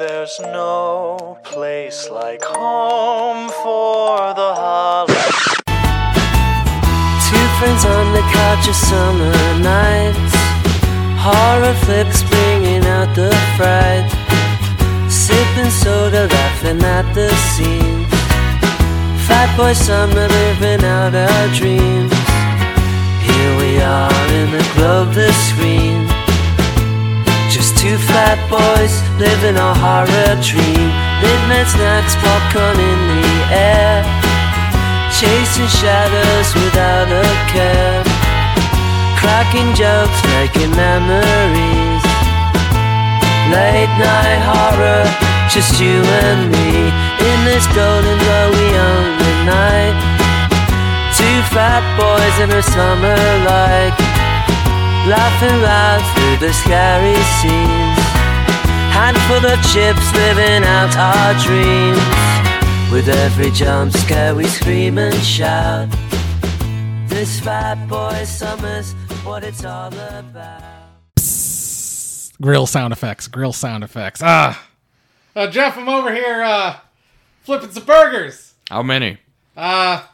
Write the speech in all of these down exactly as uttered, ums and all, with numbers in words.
There's no place like home for the holidays. Two friends on the couch of summer nights, horror flicks bringing out the fright, sipping soda, laughing at the scenes, fat boy summer living out our dreams. Here we are in the gloveless screen, just two fat boys living a horror dream. Midnight snacks, popcorn in the air, chasing shadows without a care, cracking jokes, making memories. Late night horror, just you and me, in this golden glowy only night. Two fat boys in a summer light, laughing loud through the scary scenes. Handful of chips living out our dreams. With every jump scare we scream and shout. This fat boy summer's what it's all about. Psst. Grill sound effects, grill sound effects. Ah, uh, Jeff, I'm over here uh, flipping some burgers. How many? Uh,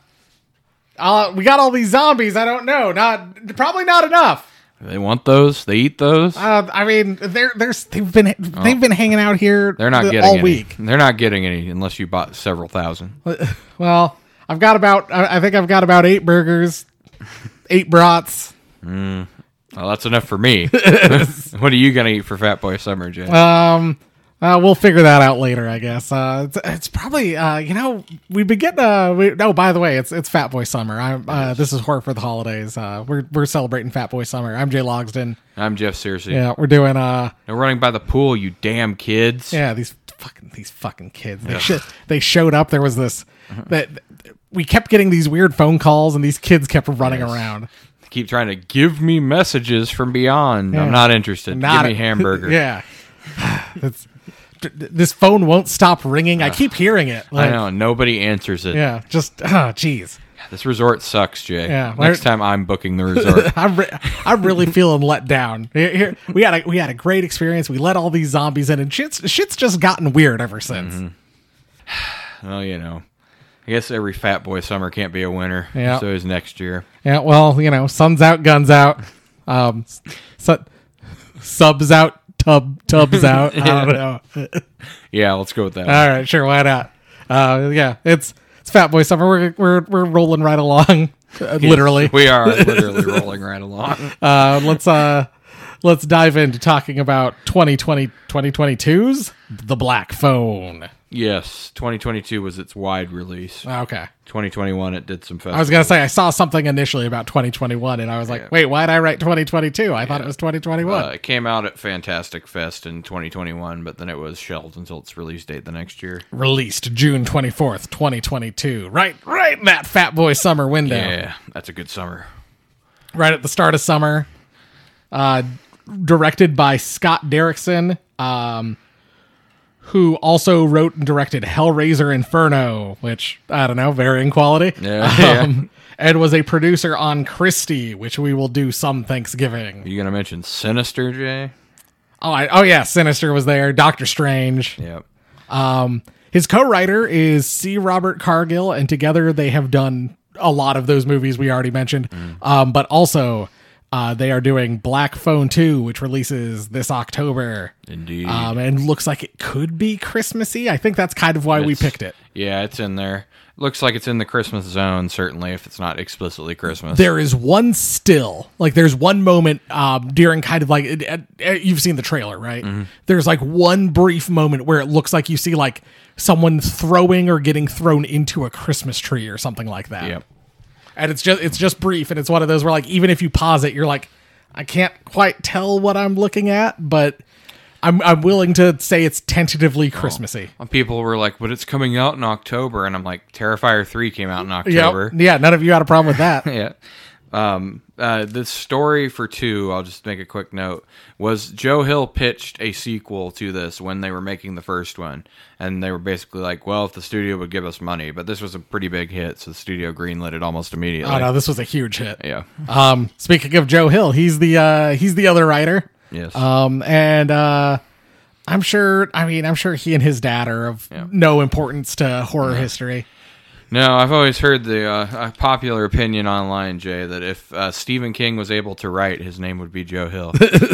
uh, we got all these zombies. I don't know. Not probably not enough. They want those? They eat those? Uh, I mean, they're they're they've been Oh. they've been hanging out here. They're not the, getting all any. week. They're not getting any unless you bought several thousand. Well, I've got about I I think I've got about eight burgers, eight brats. Mm. Well, that's enough for me. What are you gonna eat for Fat Boy Summer, Jay? Um, uh, we'll figure that out later, I guess. Uh, it's, it's probably uh, you know, we've been getting uh, we, no. By the way, it's it's Fat Boy Summer. I'm uh, this is Horror for the Holidays. Uh, we're we're celebrating Fat Boy Summer. I'm Jay Logsdon. I'm Jeff Searcy. Yeah, we're doing uh, They're running by the pool, you damn kids. yeah, these fucking these fucking kids. They sh- they showed up. There was this that we kept getting these weird phone calls, and these kids kept running Yes. around. Keep trying to give me messages from beyond. Yeah. I'm not interested. Not give me a- hamburger. Yeah. It's, this phone won't stop ringing. I keep hearing it. I Like, know. Nobody answers it. Yeah, just oh, jeez. This resort sucks, Jay. Yeah, Next time I'm booking the resort. I'm re- I'm really feeling let down. Here, here we had a we had a great experience. We let all these zombies in, and shit's shit's just gotten weird ever since. Mm-hmm. Well, you know, I guess every Fat Boy Summer can't be a winner. Yeah. So is next year. Yeah, well, you know, sun's out, guns out, um, su- subs out, tub tubs out. I don't know. Yeah, let's go with that. All right, sure, why not? Uh, yeah, it's it's Fat Boy Summer. We're we're we're rolling right along, uh, literally. We are literally rolling right along. Uh, let's uh, let's dive into talking about twenty twenty, twenty twenty-two's The Black Phone. Yes, twenty twenty-two was its wide release. Okay. twenty twenty-one, it did some festivals. I was going to say, I saw something initially about twenty twenty-one, and I was like, Yeah. wait, why'd I write twenty twenty-two? I thought it was twenty twenty-one. Uh, it came out at Fantastic Fest in twenty twenty-one, but then it was shelved until its release date the next year. Released June twenty-fourth, twenty twenty-two. Right, right in that Fat Boy Summer window. Yeah, that's a good summer. Right at the start of summer. Uh, directed by Scott Derrickson, um, who also wrote and directed Hellraiser Inferno, which, I don't know, varying quality. Yeah, yeah. Um, and was a producer on Christie, which we will do some Thanksgiving. You gonna mention Sinister, Jay? Oh, I, oh yeah, Sinister was there. Doctor Strange. Yep. Um, his co-writer is C. Robert Cargill, and together they have done a lot of those movies we already mentioned. Mm. Um, but also, uh, they are doing Black Phone two, which releases this October. Indeed. Um, and looks like it could be Christmassy. I think that's kind of why we It's- picked it. Yeah, it's in there. Looks like it's in the Christmas zone, certainly, if it's not explicitly Christmas. There is one still, like there's one moment um, during kind of like, it, it, it- you've seen the trailer, right? Mm-hmm. There's like one brief moment where it looks like you see like someone throwing or getting thrown into a Christmas tree or something like that. Yep. And it's just, it's just brief. And it's one of those where like, even if you pause it, you're like, I can't quite tell what I'm looking at, but I'm, I'm willing to say it's tentatively Christmassy. And people were like, but it's coming out in October. And I'm like, Terrifier three came out in Yep. October. Yeah. None of you had a problem with that. Yeah. Um, uh, the story for two, I'll just make a quick note, was Joe Hill pitched a sequel to this when they were making the first one. And they were basically like, well, if the studio would give us money. But this was a pretty big hit, so the studio greenlit it almost immediately. Oh no, this was a huge hit. Yeah. Um, speaking of Joe Hill, he's the uh, he's the other writer. Yes. Um, and uh, I'm sure. I mean, I'm sure he and his dad are of Yeah. no importance to horror history. No, I've always heard the uh, popular opinion online, Jay, that if uh, Stephen King was able to write, his name would be Joe Hill.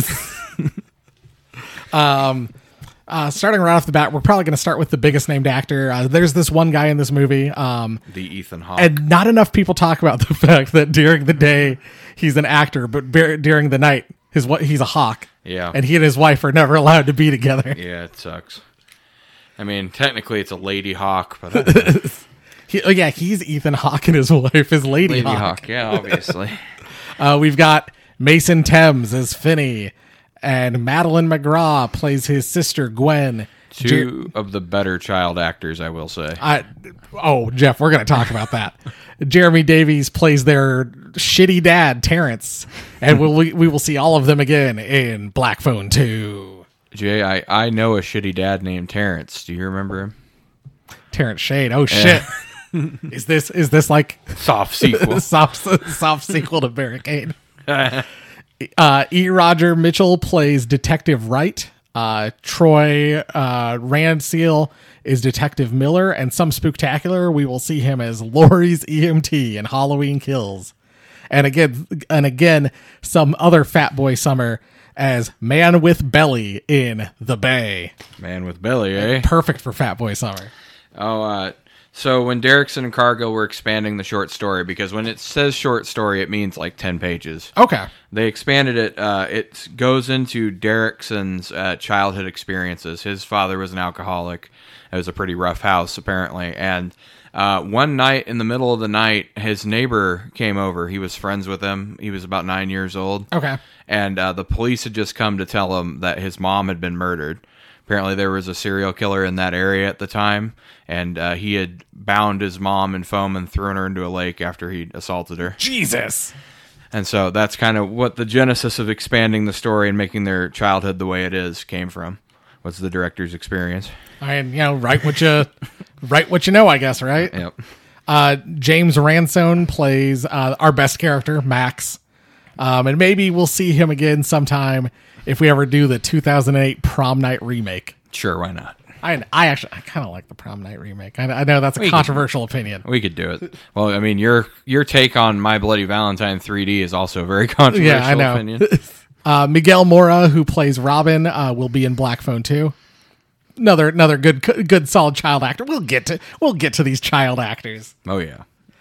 Uh, starting right off the bat, we're probably going to start with the biggest named actor. Uh, there's this one guy in this movie, um, the Ethan Hawke. and not enough people talk about the fact that during the day he's an actor, but ber- during the night his wa- he's a hawk. Yeah. And he and his wife are never allowed to be together. Yeah, it sucks. I mean, technically it's a Lady Hawk, but I don't know. He, oh yeah, he's Ethan Hawke and his wife is Lady, Lady Hawk. Hawk, yeah, obviously. Uh, we've got Mason Thames as Finney, and Madeline McGraw plays his sister Gwen. Two of the better child actors, I will say. I, oh, Jeff, we're going to talk about that. Jeremy Davies plays their shitty dad, Terrence, and we'll, we we will see all of them again in Black Phone two. Jay, I, I know a shitty dad named Terrence. Do you remember him? Terrence Shade. Oh shit! is this is this like Soft sequel. soft soft sequel to Barricade? Uh, E. Roger Mitchell plays Detective Wright. Uh, Troy uh, Randseal is Detective Miller, and some spooktacular we will see him as Laurie's E M T in Halloween Kills. And again, and again, some other Fat Boy Summer as Man with Belly in The Bay. Man with belly, eh? Perfect for Fat Boy Summer. Oh, uh, so when Derrickson and Cargill were expanding the short story, because when it says short story, it means like ten pages. Okay. They expanded it. Uh, it goes into Derrickson's uh, childhood experiences. His father was an alcoholic. It was a pretty rough house, apparently. And uh, one night, in the middle of the night, his neighbor came over. He was friends with him. He was about nine years old. Okay. And uh, the police had just come to tell him that his mom had been murdered. Apparently, there was a serial killer in that area at the time, and uh, he had bound his mom in foam and thrown her into a lake after he'd assaulted her. Jesus. And so that's kind of what the genesis of expanding the story and making their childhood the way it is came from. What's the director's experience? I mean, you know, write what you write what you know, I guess, right? Yep. Uh, James Ransone plays uh, our best character, Max. Um, and maybe we'll see him again sometime if we ever do the two thousand eight Prom Night remake. Sure, why not? I, I actually, I kind of like the Prom Night remake. I, I know that's a We could- controversial opinion. We could do it. Well, I mean, your your take on My Bloody Valentine three D is also a very controversial Yeah, I know. opinion. Uh, Miguel Mora, who plays Robin, uh, will be in Black Phone two. Another, another good, good, solid child actor. We'll get to, we'll get to these child actors. Oh, yeah.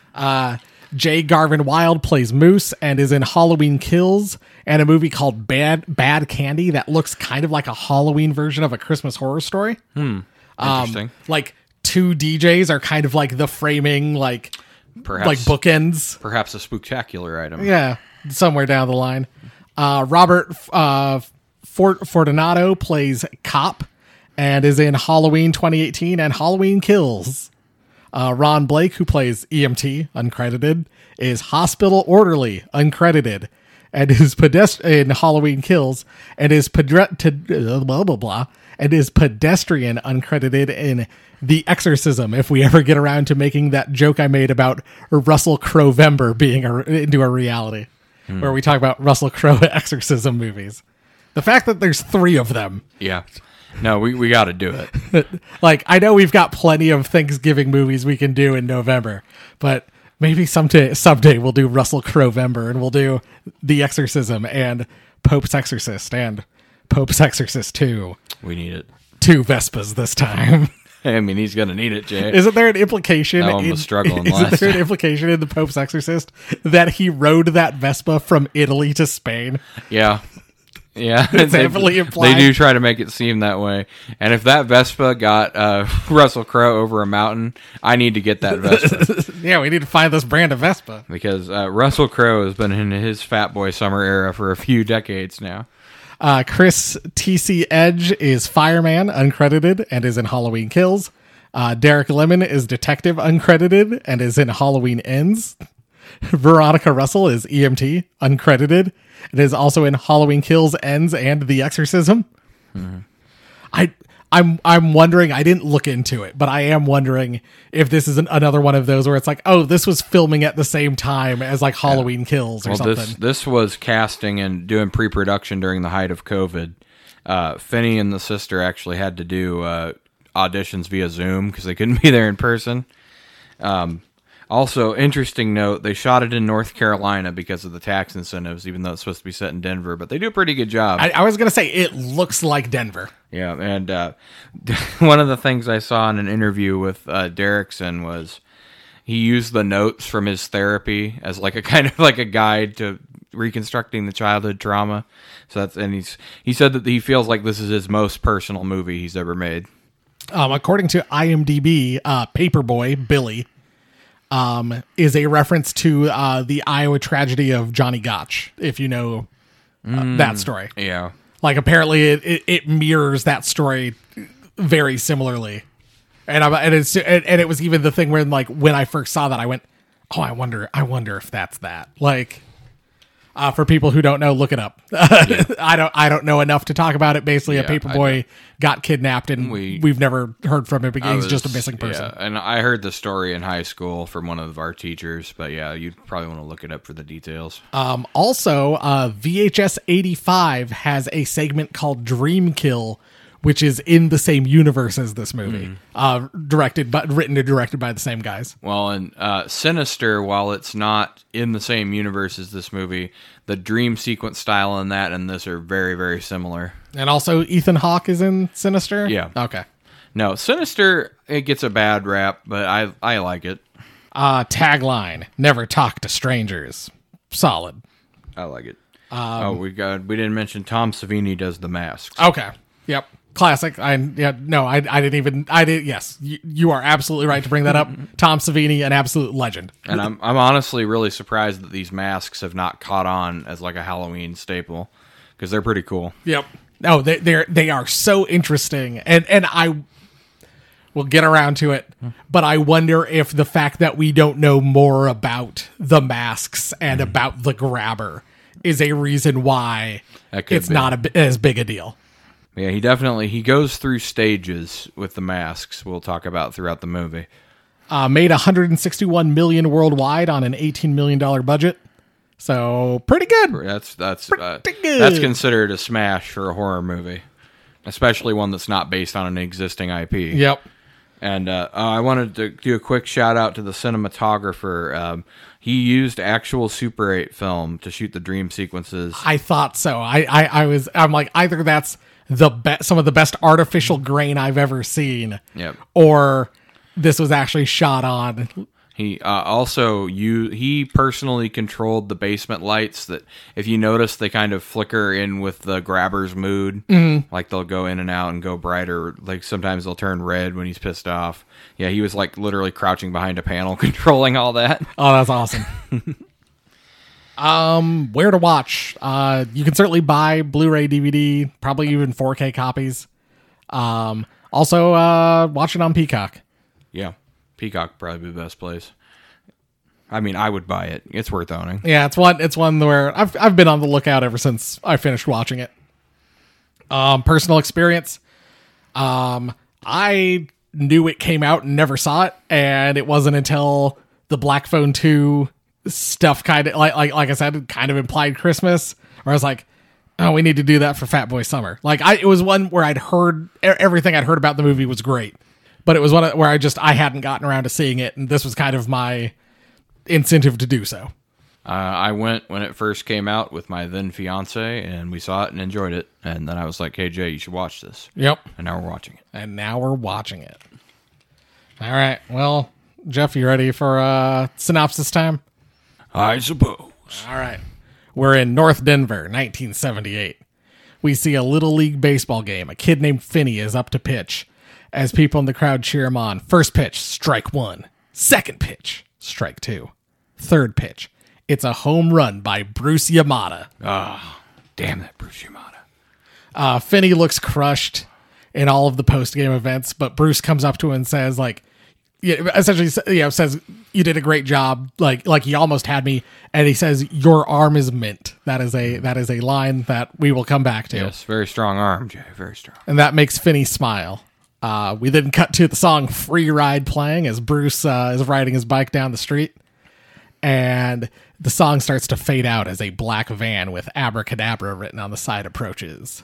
Jay Garvin Wild plays Moose and is in Halloween Kills and a movie called Bad Bad Candy that looks kind of like a Halloween version of A Christmas Horror Story. Interesting. Like two D Js are kind of like the framing, like Perhaps, like bookends. perhaps a spooktacular item. Yeah, somewhere down the line. Uh, Robert uh, Fort- Fortunato plays Cop and is in Halloween twenty eighteen and Halloween Kills. Uh, Ron Blake, who plays E M T, uncredited, is Hospital Orderly, uncredited, and is pedest- in Halloween Kills, and is pedre- to- blah, blah, blah, and is pedestrian, uncredited in The Exorcism, if we ever get around to making that joke I made about Russell Crowe-Vember being a, into a reality, where we talk about Russell Crowe exorcism movies. The fact that there's three of them. Yeah. No, we, we got to do it. Like, I know we've got plenty of Thanksgiving movies we can do in November, but maybe someday someday we'll do Russell Crowe-Vember and we'll do The Exorcism and Pope's Exorcist and Pope's Exorcist two. We need it. Two Vespas this time. I mean, he's going to need it, Jay. Isn't there an implication? That one in, was struggling Isn't last there an time. implication in the Pope's Exorcist that he rode that Vespa from Italy to Spain? Yeah. Yeah. It's they, heavily implied. They do try to make it seem that way. And if that Vespa got uh, Russell Crowe over a mountain, I need to get that Vespa. Yeah, we need to find this brand of Vespa. because uh, Russell Crowe has been in his Fat Boy Summer era for a few decades now. Uh, Chris T C Edge is Fireman, uncredited, and is in Halloween Kills. Uh, Derek Lemon is Detective, uncredited, and is in Halloween Ends. Veronica Russell is E M T, uncredited, and is also in Halloween Kills, Ends, and The Exorcism. Mm-hmm. I, I'm, I'm wondering. I didn't look into it, but I am wondering if this is an, another one of those where it's like, oh, this was filming at the same time as like Halloween Kills or Well, something. this this was casting and doing pre-production during the height of COVID, uh, Finney and the sister actually had to do uh, auditions via Zoom because they couldn't be there in person. Um, also, interesting note, they shot it in North Carolina because of the tax incentives, even though it's supposed to be set in Denver, but they do a pretty good job. I, I was going to say, it looks like Denver. Yeah, and uh, one of the things I saw in an interview with uh, Derrickson was he used the notes from his therapy as like a kind of like a guide to reconstructing the childhood trauma. So that's and he's he said that he feels like this is his most personal movie he's ever made. Um, according to IMDb, uh, Paperboy Billy um, is a reference to uh, the Iowa tragedy of Johnny Gotch. If you know uh, mm, that story, yeah. Like apparently it, it, it mirrors that story very similarly, and I and it's and, and it was even the thing where like when I first saw that I went, oh, I wonder, I wonder if that's that. Like, uh, for people who don't know, look it up. Yeah. I don't, I don't know enough to talk about it. Basically, yeah, a paperboy got kidnapped, and we, we've never heard from him again. He's was, just a missing person. Yeah, and I heard the story in high school from one of our teachers, but yeah, you'd probably want to look it up for the details. Um, also, uh, V H S eighty-five has a segment called Dream Kill, which is in the same universe as this movie, mm. uh, directed, but written and directed by the same guys. Well, and uh, Sinister, while it's not in the same universe as this movie, the dream sequence style in that and this are very, very similar. And also, Ethan Hawke is in Sinister? Yeah. Okay. No, Sinister, it gets a bad rap, but I I like it. Uh, tagline, never talk to strangers. Solid. I like it. Um, oh, we got we didn't mention Tom Savini does the masks. Okay. Yep. Classic. I yeah no I I didn't even I did yes you, you are absolutely right to bring that up. Tom Savini, an absolute legend. And I'm I'm honestly really surprised that these masks have not caught on as like a Halloween staple because they're pretty cool. Yep. No, they they're they are so interesting, and and I will get around to it, but I wonder if the fact that we don't know more about the masks and mm. about the grabber is a reason why it's be. not a, as big a deal. Yeah, he definitely, he goes through stages with the masks we'll talk about throughout the movie. Uh, made one hundred sixty-one million dollars worldwide on an eighteen million dollars budget. So, pretty good. That's that's pretty uh, good. That's considered a smash for a horror movie. Especially one that's not based on an existing I P. Yep. And uh, I wanted to do a quick shout out to the cinematographer. Um, he used actual Super eight film to shoot the dream sequences. I thought so. I, I, I was, I'm like, either that's the best, some of the best artificial grain I've ever seen, yep. or this was actually shot on. He uh, also you he personally controlled the basement lights that, if you notice, they kind of flicker in with the grabber's mood. Mm-hmm. Like they'll go in and out and go brighter. Like sometimes they'll turn red when he's pissed off. Yeah, he was like literally crouching behind a panel controlling all that. Oh, that's awesome. um, where to watch? Uh, you can certainly buy Blu-ray, D V D, probably even four K copies. Um, also, uh, watch it on Peacock. Yeah. Peacock probably be the best place. I mean, I would buy it. It's worth owning. Yeah, it's one. It's one where I've I've been on the lookout ever since I finished watching it. Um, personal experience. Um, I knew it came out and never saw it, and it wasn't until the Black Phone two stuff kind of like like like I said, kind of implied Christmas, where I was like, oh, we need to do that for Fat Boy Summer. Like I, it was one where I'd heard everything I'd heard about the movie was great. But it was one where I just, I hadn't gotten around to seeing it, and this was kind of my incentive to do so. Uh, I went when it first came out with my then fiance, and we saw it and enjoyed it. And then I was like, hey, Jay, you should watch this. Yep. And now we're watching it. And now we're watching it. All right. Well, Jeff, you ready for uh, synopsis time? I suppose. All right. We're in North Denver, nineteen seventy-eight. We see a Little League baseball game. A kid named Finney is up to pitch. As people in the crowd cheer him on. First pitch, strike one. Second pitch, strike two. Third pitch, it's a home run by Bruce Yamada. Ah, oh, damn that Bruce Yamada. Uh, Finney looks crushed in all of the post-game events, but Bruce comes up to him and says, like, yeah, essentially, you know, says, you did a great job. Like, like he almost had me. And he says, your arm is mint. That is a, that is a line that we will come back to. Yes, very strong arm, Jay, very strong. And that makes Finney smile. Uh, we then cut to the song Free Ride playing as Bruce uh, is riding his bike down the street. And the song starts to fade out as a black van with abracadabra written on the side approaches.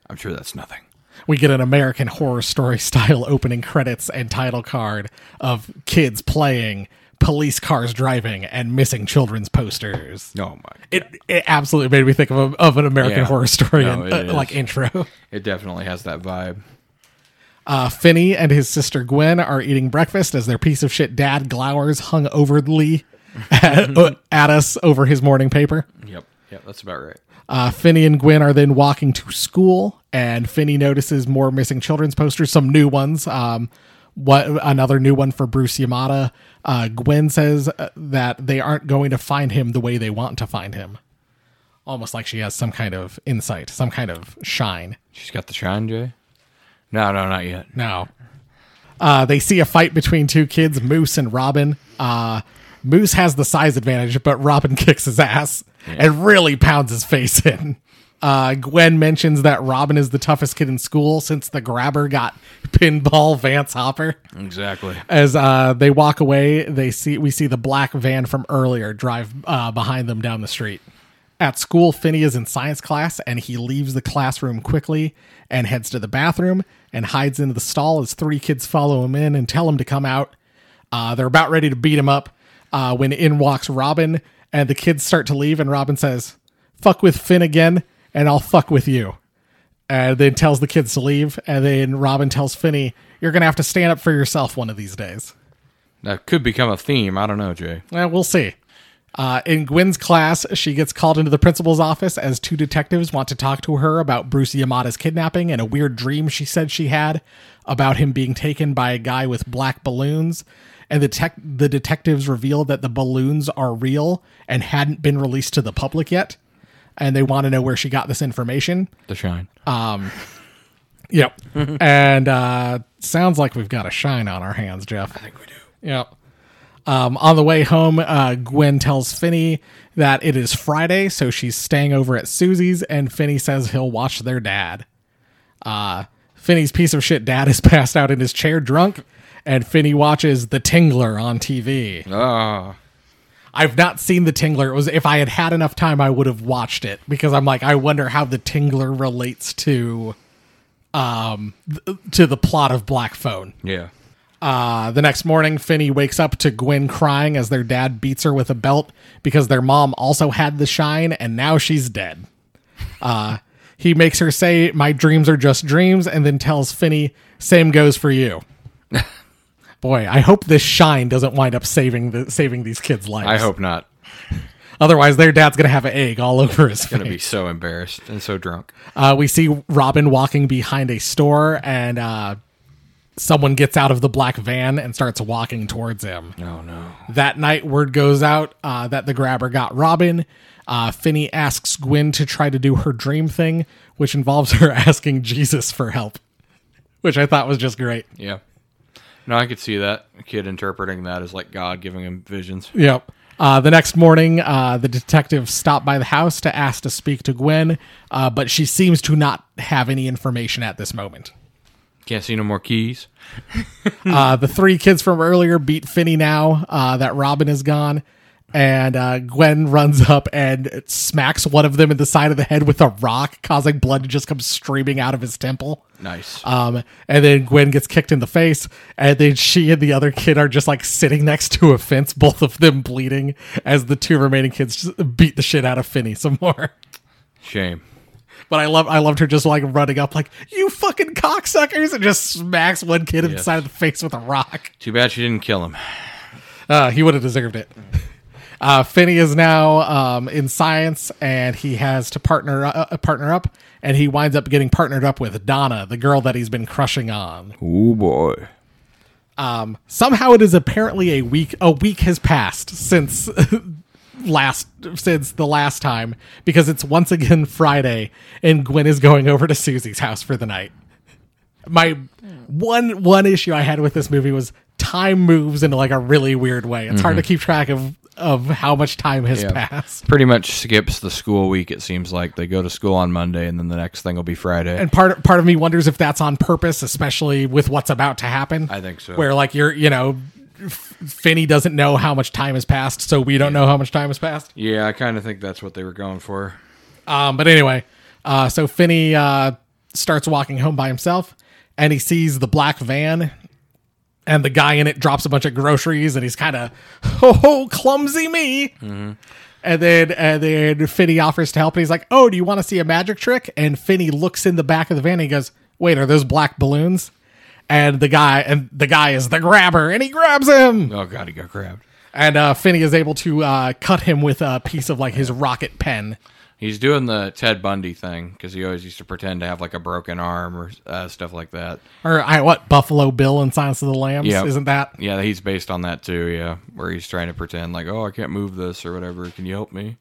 I'm sure that's nothing. We get an American Horror Story style opening credits and title card of kids playing, police cars driving, and missing children's posters. Oh my! It it absolutely made me think of a, of an American Yeah. Horror Story No, in, it uh, like is. intro. It definitely has that vibe. Uh, Finney and his sister Gwen are eating breakfast as their piece of shit dad glowers hungoverly at, uh, at us over his morning paper. Yep. Yep. That's about right. Uh, Finney and Gwen are then walking to school, and Finney notices more missing children's posters, some new ones. Um, what another new one for Bruce Yamada. Uh, Gwen says uh, that they aren't going to find him the way they want to find him. Almost like she has some kind of insight, some kind of shine. She's got the shine, Jay? No, no, not yet. No. Uh, they see a fight between two kids, Moose and Robin. Uh, Moose has the size advantage, but Robin kicks his ass and really pounds his face in. Uh, Gwen mentions that Robin is the toughest kid in school since the grabber got pinball Vance Hopper. Exactly. As uh, they walk away, they see we see the black van from earlier drive uh, behind them down the street. At school, Finney is in science class, and he leaves the classroom quickly and heads to the bathroom and hides into the stall as three kids follow him in and tell him to come out. Uh, they're about ready to beat him up uh, when in walks Robin, and the kids start to leave, and Robin says, "Fuck with Finn again, and I'll fuck with you." And then tells the kids to leave, and then Robin tells Finney, "You're going to have to stand up for yourself one of these days." That could become a theme. I don't know, Jay. Well, we'll see. Uh, in Gwen's class, she gets called into the principal's office as two detectives want to talk to her about Bruce Yamada's kidnapping and a weird dream she said she had about him being taken by a guy with black balloons. And the tech, the detectives reveal that the balloons are real and hadn't been released to the public yet. And they want to know where she got this information. The shine. Yep. And uh, sounds like we've got a shine on our hands, Jeff. I think we do. Yep. Um, on the way home, uh, Gwen tells Finney that it is Friday, so she's staying over at Susie's, and Finney says he'll watch their dad. Uh, Finney's piece of shit dad is passed out in his chair drunk, and Finney watches The Tingler on T V. Oh. I've not seen The Tingler. It was if I had had enough time, I would have watched it, because I'm like, I wonder how The Tingler relates to um th- to the plot of Black Phone. Yeah. Uh, the next morning, Finney wakes up to Gwen crying as their dad beats her with a belt because their mom also had the shine and now she's dead. Uh, he makes her say, "My dreams are just dreams," and then tells Finney, "Same goes for you." Boy, I hope this shine doesn't wind up saving the saving these kids' lives. I hope not. Otherwise, their dad's going to have an egg all over his face. Gonna be so embarrassed and so drunk. Uh, we see Robin walking behind a store, and uh, someone gets out of the black van and starts walking towards him. Oh, no. That night, word goes out uh, that the grabber got Robin. Uh, Finney asks Gwen to try to do her dream thing, which involves her asking Jesus for help, which I thought was just great. Yeah. No, I could see that. A kid interpreting that as like God giving him visions. Yep. Uh, the next morning, uh, the detectives stop by the house to ask to speak to Gwen, uh, but she seems to not have any information at this moment. Can't see no more keys. Uh, the three kids from earlier beat Finney now uh, that Robin is gone. And uh, Gwen runs up and smacks one of them in the side of the head with a rock, causing blood to just come streaming out of his temple. Nice. Um, and then Gwen gets kicked in the face. And then she and the other kid are just like sitting next to a fence, both of them bleeding, as the two remaining kids just beat the shit out of Finney some more. Shame. But I love, I loved her just like running up, like, "You fucking cocksuckers," and just smacks one kid in the Yes. side of the face with a rock. Too bad she didn't kill him. Uh, he would have deserved it. Uh, Finney is now um, in science, and he has to partner uh, partner up, and he winds up getting partnered up with Donna, the girl that he's been crushing on. Oh, boy. Um, somehow, it is apparently a week. A week has passed since last since the last time, because it's once again Friday, and Gwen is going over to Susie's house for the night. My one one issue I had with this movie was time moves in like a really weird way. It's hard to keep track of of how much time has Yeah. passed. Pretty much skips the school week, it seems like. They go to school on Monday, and then the next thing will be Friday. And part part of me wonders if that's on purpose, especially with what's about to happen. I think so. Where like you're, you know, F- Finney doesn't know how much time has passed, so we don't know how much time has passed. Yeah, I kind of think that's what they were going for. Um, but anyway, uh, so Finney uh, starts walking home by himself, and he sees the black van, and the guy in it drops a bunch of groceries, and he's kind of, oh, clumsy me. Mm-hmm. And then and then Finney offers to help, and he's like, oh, do you want to see a magic trick? And Finney looks in the back of the van, and he goes, wait, are those black balloons? And the guy and the guy is the grabber, and he grabs him. Oh, God, he got grabbed. And uh, Finney is able to uh, cut him with a piece of like his rocket pen. He's doing the Ted Bundy thing because he always used to pretend to have like a broken arm or uh, stuff like that. Or I what Buffalo Bill in Silence of the Lambs? Yep. Isn't that? Yeah, he's based on that too. Yeah, where he's trying to pretend like, oh, I can't move this or whatever. Can you help me?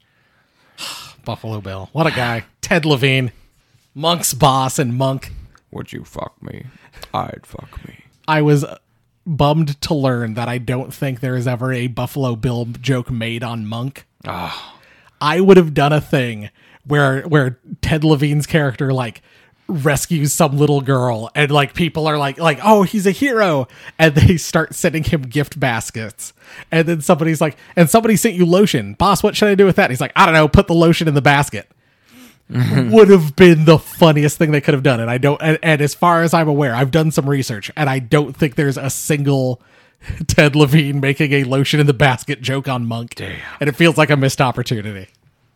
Buffalo Bill, what a guy! Ted Levine, Monk's boss, and Monk. Would you fuck me? I'd fuck me. I was bummed to learn that I don't think there is ever a Buffalo Bill joke made on Monk. Ah. I would have done a thing where where Ted Levine's character like rescues some little girl, and like people are like like oh, he's a hero, and they start sending him gift baskets, and then somebody's like, and somebody sent you lotion, boss, what should I do with that? And he's like, I don't know, put the lotion in the basket. Would have been the funniest thing they could have done. And I don't and, and as far as I'm aware, I've done some research, and I don't think there's a single Ted Levine making a lotion in the basket joke on Monk. Damn. And it feels like a missed opportunity.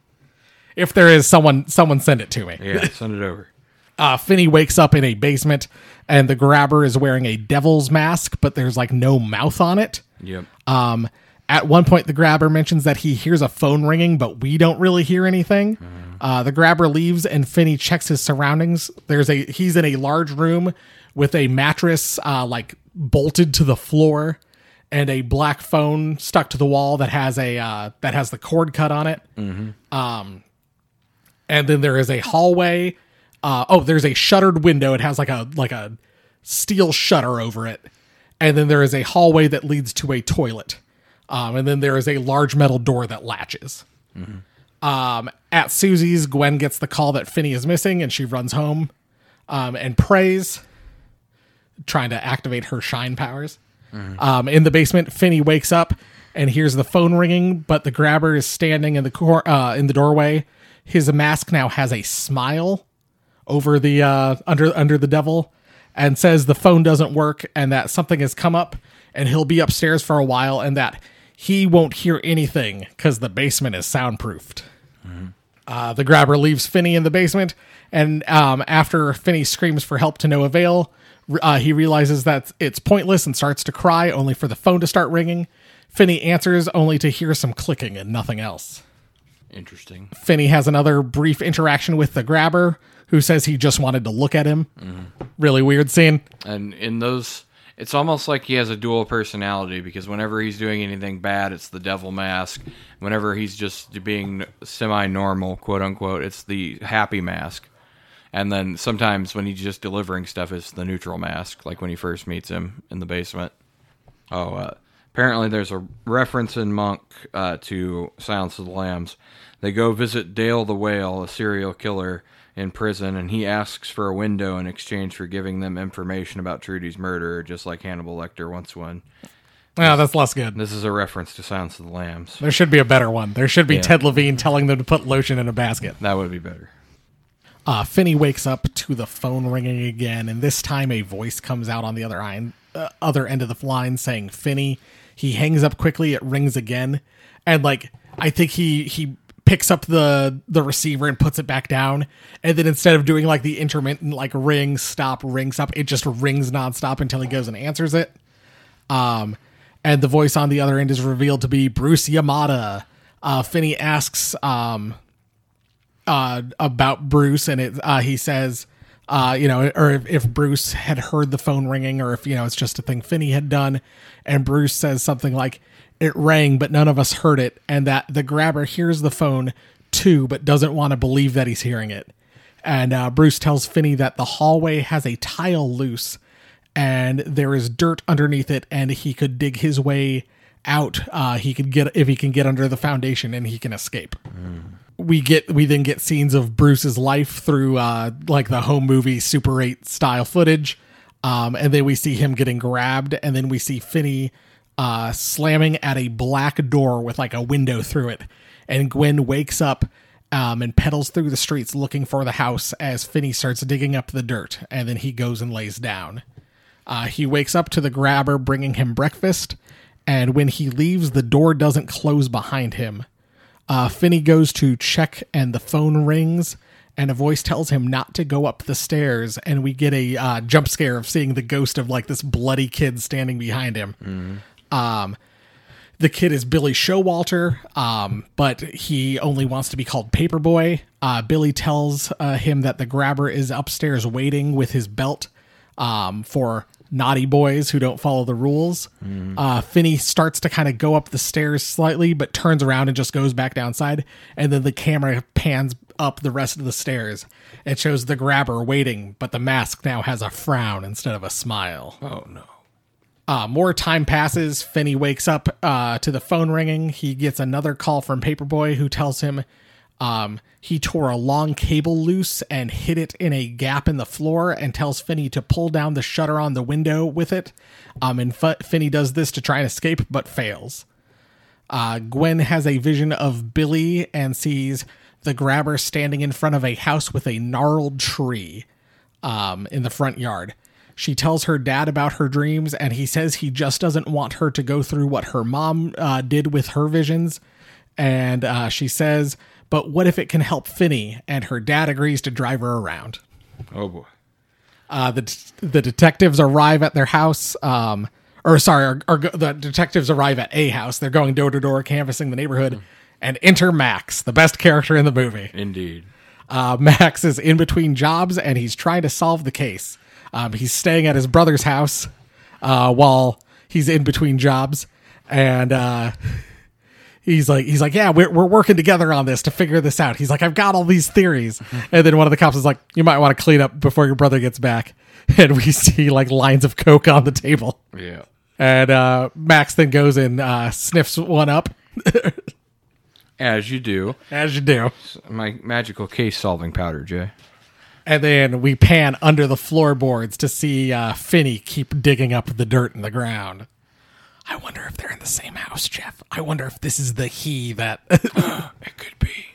If there is, someone someone send it to me. Yeah, send it over. Uh, Finney wakes up in a basement, and the grabber is wearing a devil's mask, but there's like no mouth on it. Yep. Um, at one point, the grabber mentions that he hears a phone ringing, but we don't really hear anything. Mm. Uh, the grabber leaves, and Finney checks his surroundings. There's a he's in a large room with a mattress uh, like bolted to the floor, and a black phone stuck to the wall that has a uh, that has the cord cut on it. Mm-hmm. Um, and then there is a hallway. Uh, oh, there's a shuttered window. It has like a like a steel shutter over it. And then there is a hallway that leads to a toilet. Um, and then there is a large metal door that latches. Mm-hmm. Um, at Susie's, Gwen gets the call that Finney is missing, and she runs home um, and prays, trying to activate her shine powers. Mm-hmm. Um, in the basement, Finney wakes up and hears the phone ringing, but the grabber is standing in the cor- uh, in the doorway. His mask now has a smile over the uh, under under the devil, and says the phone doesn't work, and that something has come up, and he'll be upstairs for a while, and that he won't hear anything because the basement is soundproofed. Mm-hmm. Uh, the grabber leaves Finney in the basement, and um, after Finney screams for help to no avail, uh, he realizes that it's pointless and starts to cry, only for the phone to start ringing. Finney answers, only to hear some clicking and nothing else. Interesting. Finney has another brief interaction with the grabber, who says he just wanted to look at him. Mm-hmm. Really weird scene. And in those, it's almost like he has a dual personality, because whenever he's doing anything bad, it's the devil mask. Whenever he's just being semi-normal, quote-unquote, it's the happy mask. And then sometimes when he's just delivering stuff, it's the neutral mask, like when he first meets him in the basement. Oh, uh, apparently there's a reference in Monk uh, to Silence of the Lambs. They go visit Dale the Whale, a serial killer, in prison, and he asks for a window in exchange for giving them information about Trudy's murder, just like Hannibal Lecter once won. Yeah, that's less good. This is a reference to Silence of the Lambs. There should be a better one. There should be Yeah. Ted Levine telling them to put lotion in a basket. That would be better. Uh, Finney wakes up to the phone ringing again, and this time a voice comes out on the other, line, uh, other end of the line saying, Finney. He hangs up quickly. It rings again. And, like, I think he... he picks up the the receiver and puts it back down, and then instead of doing like the intermittent like ring stop ring stop, it just rings nonstop until he goes and answers it. Um, and the voice on the other end is revealed to be Bruce Yamada. Uh, Finney asks um uh about Bruce, and it uh, he says uh you know or if, if Bruce had heard the phone ringing, or if you know it's just a thing Finney had done, and Bruce says something like, it rang, but none of us heard it, and that the grabber hears the phone too, but doesn't want to believe that he's hearing it. And uh, Bruce tells Finney that the hallway has a tile loose, and there is dirt underneath it, and he could dig his way out. Uh, he could get if he can get under the foundation, and he can escape. Mm. We get we then get scenes of Bruce's life through uh, like the home movie Super eight style footage, um, and then we see him getting grabbed, and then we see Finney uh slamming at a black door with like a window through it, and Gwen wakes up um, and pedals through the streets looking for the house as Finney starts digging up the dirt, and then he goes and lays down. Uh, he wakes up to the grabber bringing him breakfast, and when he leaves, the door doesn't close behind him. Uh, Finney goes to check, and the phone rings, and a voice tells him not to go up the stairs, and we get a uh, jump scare of seeing the ghost of like this bloody kid standing behind him. Mm-hmm. Um, the kid is Billy Showalter, um, but he only wants to be called Paperboy. Uh, Billy tells uh, him that the grabber is upstairs waiting with his belt um, for naughty boys who don't follow the rules. Mm. Uh, Finney starts to kind of go up the stairs slightly, but turns around and just goes back downside. And then the camera pans up the rest of the stairs. It shows the grabber waiting, but the mask now has a frown instead of a smile. Oh, no. Uh, more time passes. Finney wakes up uh, to the phone ringing. He gets another call from Paperboy, who tells him um, he tore a long cable loose and hid it in a gap in the floor, and tells Finney to pull down the shutter on the window with it. Um, and F- Finney does this to try and escape, but fails. Uh, Gwen has a vision of Billy and sees the grabber standing in front of a house with a gnarled tree um, in the front yard. She tells her dad about her dreams, and he says he just doesn't want her to go through what her mom uh, did with her visions. And uh, she says, but what if it can help Finney? And her dad agrees to drive her around. Oh, boy. Uh, the the detectives arrive at their house. Um, or, sorry, or, or the detectives arrive at a house. They're going door to door, canvassing the neighborhood. And enter Max, the best character in the movie. Indeed. Uh, Max is in between jobs, and he's trying to solve the case. Um, he's staying at his brother's house uh, while he's in between jobs, and uh, he's like, he's like, yeah, we're we're working together on this to figure this out. He's like, I've got all these theories, and then one of the cops is like, you might want to clean up before your brother gets back, and we see like lines of coke on the table. Yeah, and uh, Max then goes and uh, sniffs one up, as you do, as you do. My magical case solving powder, Jay. And then we pan under the floorboards to see uh, Finney keep digging up the dirt in the ground. I wonder if they're in the same house, Jeff. I wonder if this is the he that... It could be.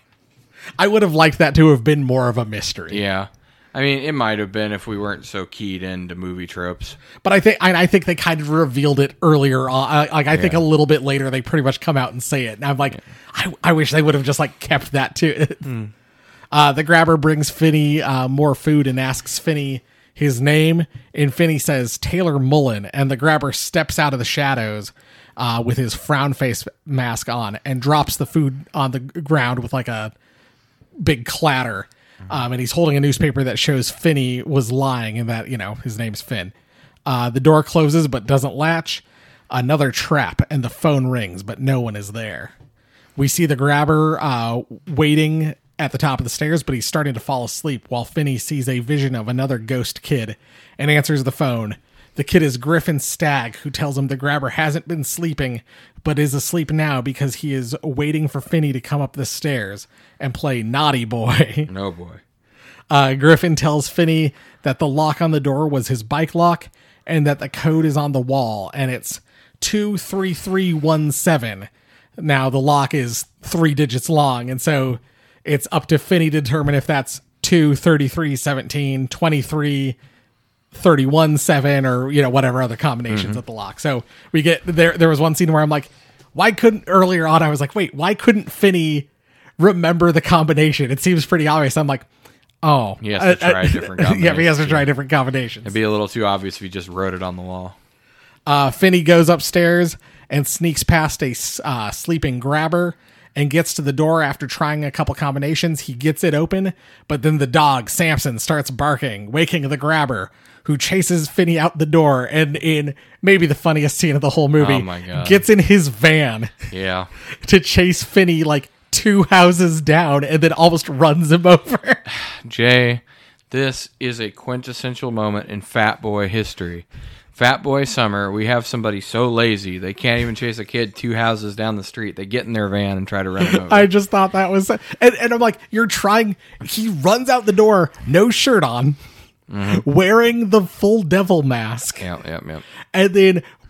I would have liked that to have been more of a mystery. Yeah. I mean, it might have been if we weren't so keyed into movie tropes. But I think I, I think they kind of revealed it earlier on. Like I think Yeah. a little bit later they pretty much come out and say it. And I'm like, yeah. I, I wish they would have just like kept that too. Mm. Uh, the grabber brings Finney uh, more food and asks Finney his name. And Finney says Taylor Mullen. And the grabber steps out of the shadows uh, with his frown face mask on and drops the food on the ground with like a big clatter. Um, and he's holding a newspaper that shows Finney was lying and that, you know, his name's Finn. Uh, the door closes but doesn't latch. Another trap, and the phone rings, but no one is there. We see the grabber uh, waiting at the top of the stairs, but he's starting to fall asleep while Finney sees a vision of another ghost kid and answers the phone. The kid is Griffin Stagg, who tells him the grabber hasn't been sleeping, but is asleep now because he is waiting for Finney to come up the stairs and play naughty boy. No boy. Uh, Griffin tells Finney that the lock on the door was his bike lock and that the code is on the wall, and it's two three three one seven. Now, the lock is three digits long, and so it's up to Finney to determine if that's two, thirty-three, seventeen, twenty-three, thirty-one, seven, or, you know, whatever other combinations Mm-hmm. of the lock. So we get there. There was one scene where I'm like, why couldn't earlier on? I was like, wait, why couldn't Finney remember the combination? It seems pretty obvious. I'm like, oh, He has to try different combinations. Yeah, he has to try different combinations. It'd be a little too obvious if he just wrote it on the wall. Uh, Finney goes upstairs and sneaks past a uh, sleeping grabber and gets to the door after trying a couple combinations. He gets it open, but then the dog, Samson, starts barking, waking the grabber, who chases Finney out the door, and in maybe the funniest scene of the whole movie, Oh my God. gets in his van Yeah. to chase Finney like two houses down and then almost runs him over. Jay, this is a quintessential moment in Fat Boy history. Fat Boy Summer, we have somebody so lazy they can't even chase a kid two houses down the street. They get in their van and try to run him over. I just thought that was... And, and I'm like, you're trying... He runs out the door, no shirt on, mm-hmm. wearing the full devil mask. Yep, yep, yep. And then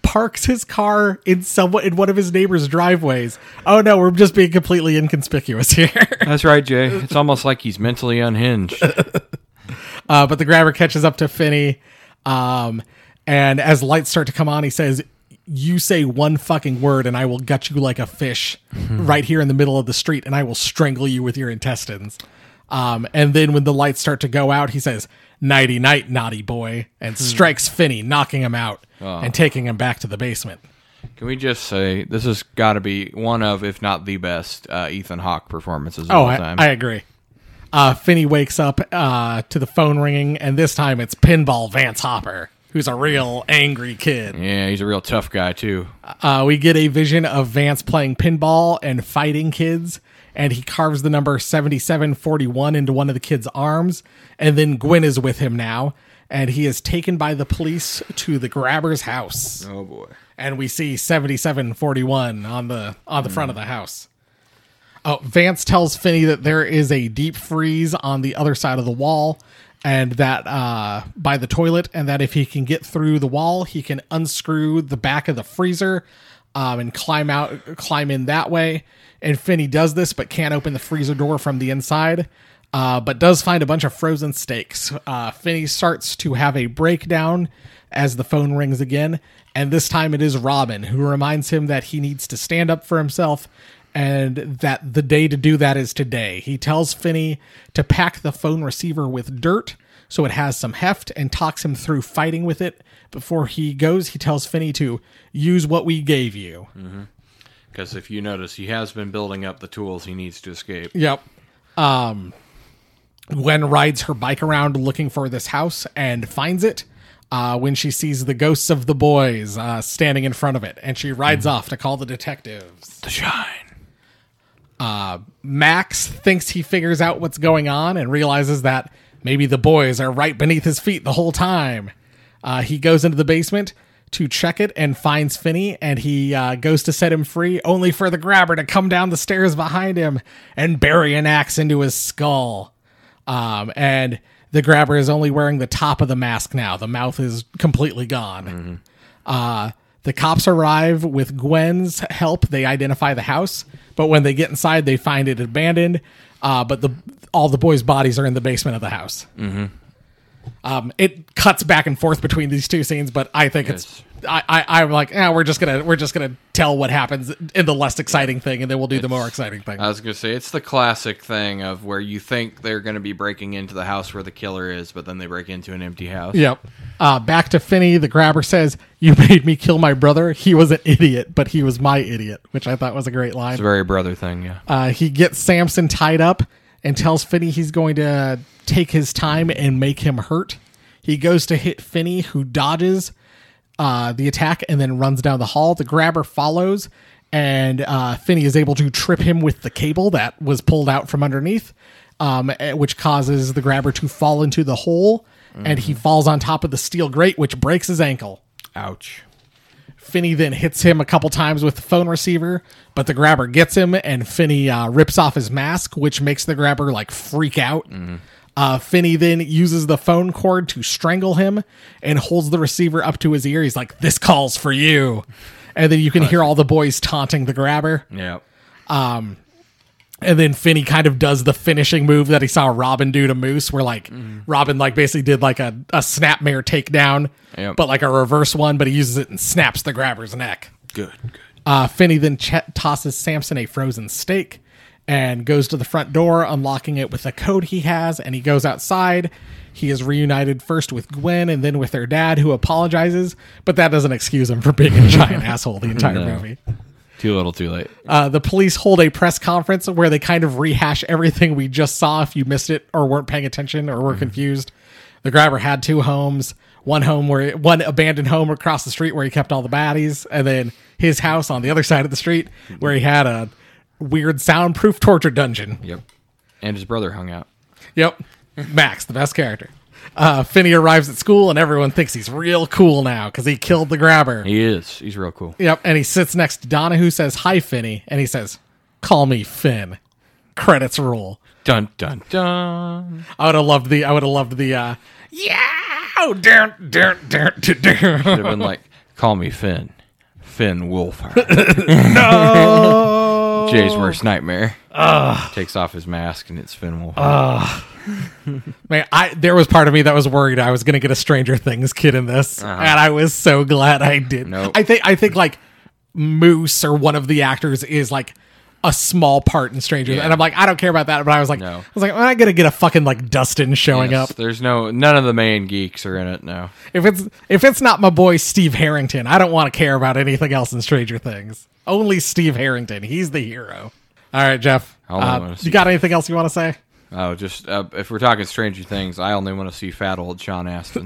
parks his car in somewhat in one of his neighbor's driveways. Oh no, we're just being completely inconspicuous here. That's right, Jay. It's almost like he's mentally unhinged. uh, but the grabber catches up to Finney, um, and as lights start to come on, he says, "You say one fucking word, and I will gut you like a fish right here in the middle of the street, and I will strangle you with your intestines." Um, and then when the lights start to go out, he says, "Nighty night, naughty boy," and strikes Finney, knocking him out Oh. and taking him back to the basement. Can we just say this has got to be one of, if not the best, uh, Ethan Hawke performances of Oh, all I, time? I agree. Uh, Finney wakes up uh, to the phone ringing, and this time it's Pinball Vance Hopper, who's a real angry kid. Yeah, he's a real tough guy, too. Uh, we get a vision of Vance playing pinball and fighting kids, and he carves the number seventy-seven forty-one into one of the kids' arms, and then Gwen is with him now, and he is taken by the police to the grabber's house. Oh, boy. And we see seventy-seven forty-one on the on the front of the house. Oh, Vance tells Finney that there is a deep freeze on the other side of the wall, and that uh, by the toilet, and that if he can get through the wall, he can unscrew the back of the freezer um, and climb out, climb in that way. And Finney does this, but can't open the freezer door from the inside. Uh, but does find a bunch of frozen steaks. Uh, Finney starts to have a breakdown as the phone rings again, and this time it is Robin, who reminds him that he needs to stand up for himself and that the day to do that is today. He tells Finney to pack the phone receiver with dirt so it has some heft, and talks him through fighting with it. Before he goes, he tells Finney to use what we gave you. Because if you notice, he has been building up the tools he needs to escape. Yep. Um, Gwen rides her bike around looking for this house and finds it uh, when she sees the ghosts of the boys uh, standing in front of it. And she rides off to call the detectives. The shine. Max thinks he figures out what's going on and realizes that maybe the boys are right beneath his feet the whole time. Uh, he goes into the basement to check it and finds Finney, and he uh, goes to set him free, only for the grabber to come down the stairs behind him and bury an axe into his skull. Um, and the grabber is only wearing the top of the mask now. The mouth is completely gone. Mm-hmm. Uh, the cops arrive with Gwen's help. They identify the house, but when they get inside, they find it abandoned. Uh, but the all the boys' bodies are in the basement of the house. Mm-hmm. Um, it cuts back and forth between these two scenes, but I think Yes. it's. I, I I'm like, eh, we're just gonna we're just gonna tell what happens in the less exciting thing, and then we'll do the more exciting thing. I was going to say, it's the classic thing of where you think they're going to be breaking into the house where the killer is, but then they break into an empty house. Yep. Uh, back to Finney, the grabber says, "You made me kill my brother. He was an idiot, but he was my idiot," which I thought was a great line. It's a very brother thing, yeah. Uh, he gets Samson tied up and tells Finney he's going to take his time and make him hurt. He goes to hit Finney, who dodges uh, the attack and then runs down the hall. The grabber follows, and uh, Finney is able to trip him with the cable that was pulled out from underneath, um, eh, which causes the grabber to fall into the hole, mm-hmm. and he falls on top of the steel grate, which breaks his ankle. Ouch. Finney then hits him a couple times with the phone receiver, but the grabber gets him, and Finney uh, rips off his mask, which makes the grabber like freak out. Mm-hmm. Uh, Finney then uses the phone cord to strangle him and holds the receiver up to his ear. He's like, "This call's for you." And then you can hear all the boys taunting the grabber. Yeah. And then Finney kind of does the finishing move that he saw Robin do to Moose, where like mm. Robin like basically did like a, a snapmare takedown, Yep. but like a reverse one, but he uses it and snaps the grabber's neck. Good, good. Uh, Finney then ch- tosses Samson a frozen steak and goes to the front door, unlocking it with a code he has, and he goes outside. He is reunited first with Gwen and then with their dad, who apologizes, but that doesn't excuse him for being a giant asshole the entire No. movie. Too little, too late. Uh, the police hold a press conference where they kind of rehash everything we just saw if you missed it or weren't paying attention or were Mm-hmm. confused. The grabber had two homes, one home where one abandoned home across the street where he kept all the baddies, and then his house on the other side of the street where he had a weird soundproof torture dungeon. Yep. And his brother hung out. Yep. Max, the best character. Uh, Finney arrives at school and everyone thinks he's real cool now because he killed the grabber. He is. He's real cool. Yep. And he sits next to Donna, who says, "Hi, Finney." And he says, "Call me Finn." Credits roll. Dun, dun, dun. I would have loved the, I would have loved the, uh, yeah, oh, down, down, down, down. Should have been like, "Call me Finn." Finn Wolfhard. No! Jay's worst nightmare. Uh, Takes off his mask and it's Finn Wolfhard. Uh, man, I there was part of me that was worried I was going to get a Stranger Things kid in this, Uh-huh. and I was so glad I did. Nope. I think I think like Moose or one of the actors is like a small part in Stranger, Yeah. and I'm like, I don't care about that. But I was like, No. I was like, am I gonna get a fucking like Dustin showing Yes, up? There's no none of the main geeks are in it. No. If it's if it's not my boy Steve Harrington, I don't want to care about anything else in Stranger Things. Only Steve Harrington, he's the hero. All right, Jeff, I only uh, wanna see- you got anything else you want to say? Oh, just uh, if we're talking Stranger Things, I only want to see fat old Sean Astin.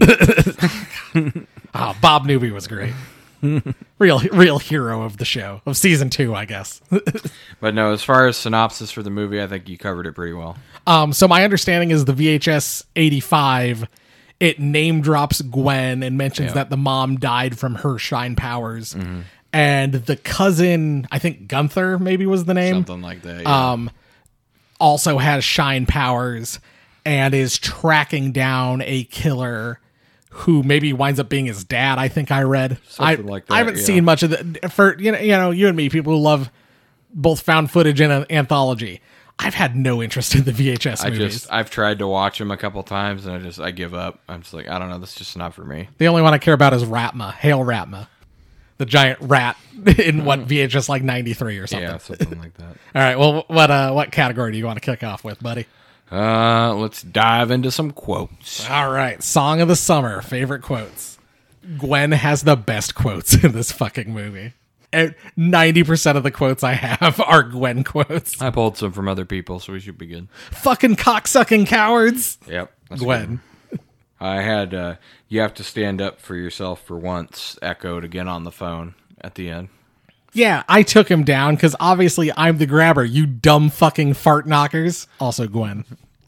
Oh, Bob Newby was great. real real hero of the show, of season two, I guess. But no, as far as synopsis for the movie, I think you covered it pretty well. Um, so my understanding is the V H S eighty-five, it name drops Gwen and mentions Yeah. that the mom died from her shine powers. And the cousin, I think Gunther maybe was the name, Something like that. Yeah. um, also has shine powers and is tracking down a killer who maybe winds up being his dad. I think I read. Something I, like that, I haven't yeah. seen much of the for you know you know you and me, people who love both found footage and an anthology. I've had no interest in the V H S I movies. just I've tried to watch them a couple times and I just I give up. I'm just like I don't know. This is just not for me. The only one I care about is Ratma, Hail Ratma, the giant rat in what V H S like ninety-three or something. Yeah, something like that. All right, well, what uh, what category do you want to kick off with, buddy? Uh, let's dive into some quotes. All right, song of the summer, favorite quotes. Gwen has the best quotes in this fucking movie. And ninety percent of the quotes I have are Gwen quotes. I pulled some from other people, so we should be good. Fucking cocksucking cowards. Yep, that's Gwen. good. I had uh, you have to stand up for yourself for once echoed again on the phone at the end. Yeah, I took him down because obviously I'm the grabber, you dumb fucking fart knockers. Also Gwen.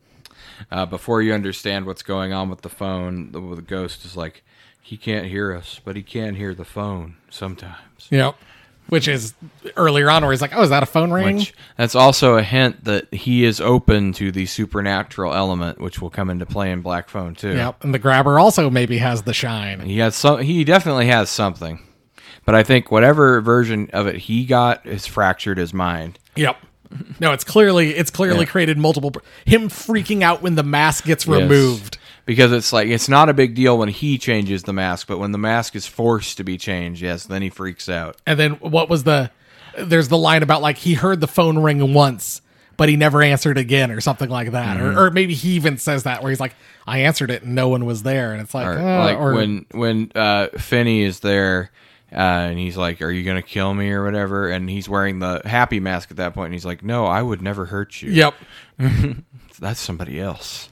Uh, before you understand what's going on with the phone, the, the ghost is like, he can't hear us, but he can hear the phone sometimes. Yep. Which is earlier on where he's like, oh, is that a phone ring? Which that's also a hint that he is open to the supernatural element, which will come into play in Black Phone too. Yep. And the grabber also maybe has the shine. He has some. He definitely has something, but I think whatever version of it he got has fractured his mind. Yep. No, it's clearly it's clearly Yeah. created multiple. Him freaking out when the mask gets Yes. removed. Because it's like it's not a big deal when he changes the mask, but when the mask is forced to be changed, yes, then he freaks out. And then what was the? There's the line about like he heard the phone ring once, but he never answered again, or something like that, Mm-hmm. or, or maybe he even says that where he's like, I answered it and no one was there, and it's like, Or, uh, like or when when uh, Finney is there. Uh, and he's like, "Are you gonna kill me or whatever?" And he's wearing the happy mask at that point. And he's like, "No, I would never hurt you." yep. That's somebody else.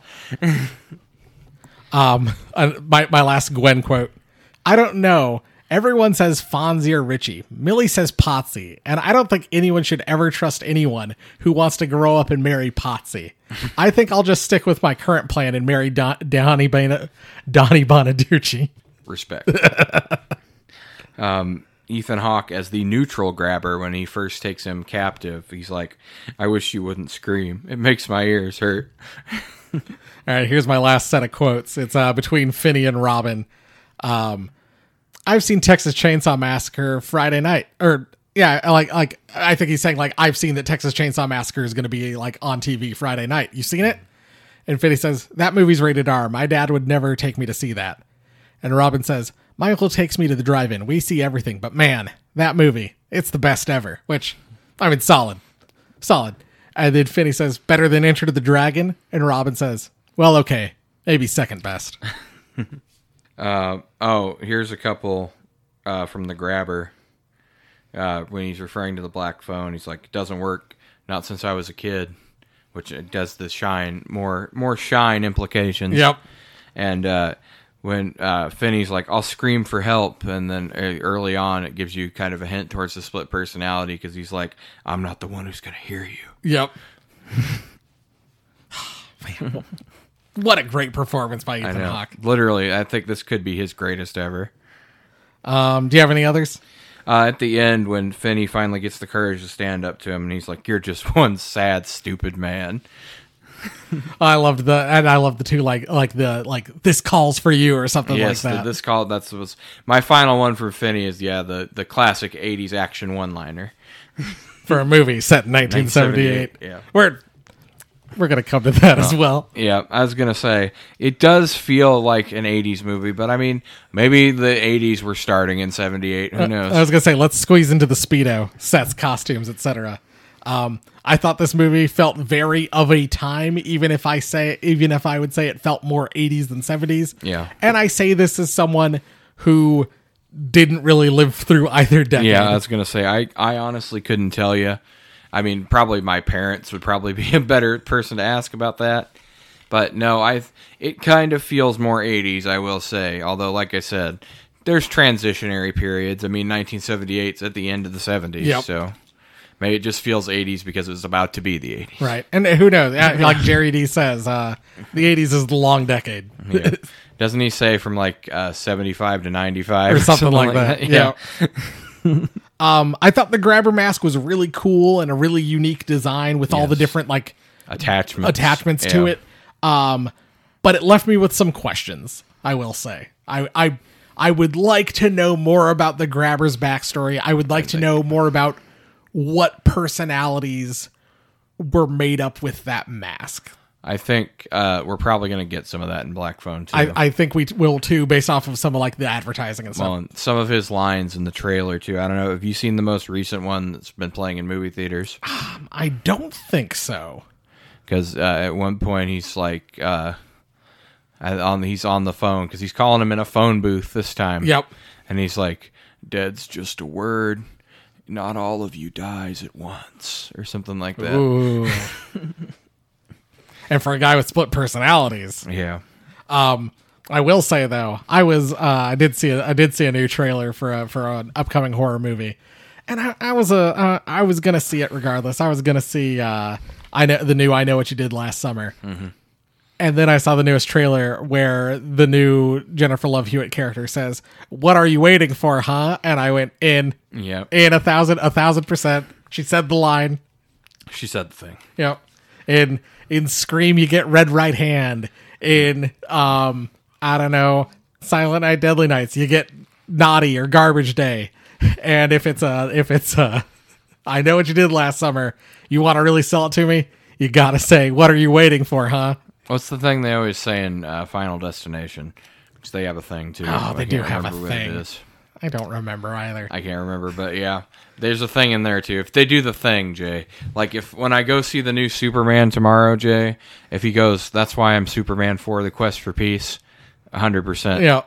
Um, uh, my my last Gwen quote. I don't know. Everyone says Fonzie or Richie. Millie says Potsy, and I don't think anyone should ever trust anyone who wants to grow up and marry Potsy. I think I'll just stick with my current plan and marry Don, Donnie Bana, Donnie Bonaducci. Respect. um, Ethan Hawke as the neutral grabber when he first takes him captive. He's like, "I wish you wouldn't scream. It makes my ears hurt." All right, here's my last set of quotes. It's uh, between Finney and Robin. Um, I've seen Texas Chainsaw Massacre Friday night, or yeah, like like I think he's saying like I've seen that Texas Chainsaw Massacre is going to be like on T V Friday night. You seen it? And Finney says that movie's rated R. My dad would never take me to see that. And Robin says my uncle takes me to the drive-in. We see everything, but man, that movie, it's the best ever. Which I mean, solid, solid. And then Finney says better than Enter the Dragon, and Robin says, well, okay, maybe second best. Uh, oh, here's a couple uh, from the grabber. Uh, when he's referring to the black phone, he's like, "It doesn't work. Not since I was a kid," which it does the shine more more shine implications. Yep. And uh, when uh, Finney's like, "I'll scream for help," and then uh, early on, it gives you kind of a hint towards the split personality because he's like, "I'm not the one who's going to hear you." Yep. Man, what a great performance by I Ethan know. Hawke. Literally, I think this could be his greatest ever. Um, do you have any others? Uh, at the end, when Finney finally gets the courage to stand up to him, and he's like, "You're just one sad, stupid man." I loved the and I loved the two like like the like this calls for you or something Yes, like the, that. this call that's was my final one for Finney is yeah the the classic eighties action one liner. For a movie set in nineteen seventy-eight. Yeah. We're we're gonna come to that as well. Yeah, I was gonna say it does feel like an eighties movie, but I mean maybe the eighties were starting in seventy-eight. Who knows? I was gonna say let's squeeze into the Speedo sets, costumes, et cetera. Um, I thought this movie felt very of a time, even if I say, even if I would say it felt more eighties than seventies. Yeah. And I say this as someone who didn't really live through either decade. Yeah, I was gonna say I, I honestly couldn't tell you. I mean, probably my parents would probably be a better person to ask about that. But no, I it kind of feels more eighties, I will say. Although, like I said, there's transitionary periods. I mean, nineteen seventy-eight's at the end of the seventies, Yep. so maybe it just feels eighties because it was about to be the eighties. Right. And who knows? Like Jerry D says, uh, the eighties is the long decade. Yeah. Doesn't he say from like uh, seventy-five to ninety-five Or something, like, that. Yeah. um, I thought the grabber mask was really cool and a really unique design with all the Yes. different like Attachments. attachments to Yeah. it. Um, but it left me with some questions, I will say. I, I, I would like to know more about the grabber's backstory. I would like to know more about what personalities were made up with that mask. I think uh, we're probably going to get some of that in Black Phone too. I, I think we t- will too, based off of some of like the advertising and stuff. well, and some of his lines in the trailer too. I don't know. Have you seen the most recent one that's been playing in movie theaters? I don't think so. Because uh, at one point he's like, uh, on he's on the phone because he's calling him in a phone booth this time. Yep. And he's like, "Dead's just a word. Not all of you dies at once," or something like that. Ooh. And for a guy with split personalities, Yeah. um, I will say though, I was uh, I did see a, I did see a new trailer for a, for an upcoming horror movie, and I, I was a uh, I was gonna see it regardless. I was gonna see uh, I know the new I Know What You Did Last Summer, mm-hmm. And then I saw the newest trailer where the new Jennifer Love Hewitt character says, "What are you waiting for, huh?" And I went in, Yep. in a thousand a thousand percent. She said the line. She said the thing. Yep. In in Scream, you get Red Right Hand. In um, I don't know, Silent Night, Deadly Nights, you get Naughty or Garbage Day. And if it's a if it's a, I Know What You Did Last Summer, you want to really sell it to me, you gotta say, "What are you waiting for, huh?" What's the thing they always say in uh, Final Destination? Because they have a thing too. Oh, I they can't do have a remember what it thing. is. I don't remember either. I can't remember, but yeah, there's a thing in there too. If they do the thing, Jay, like if when I go see the new Superman tomorrow, Jay, if he goes, "That's why I'm Superman for the Quest for Peace," a hundred percent. Yeah.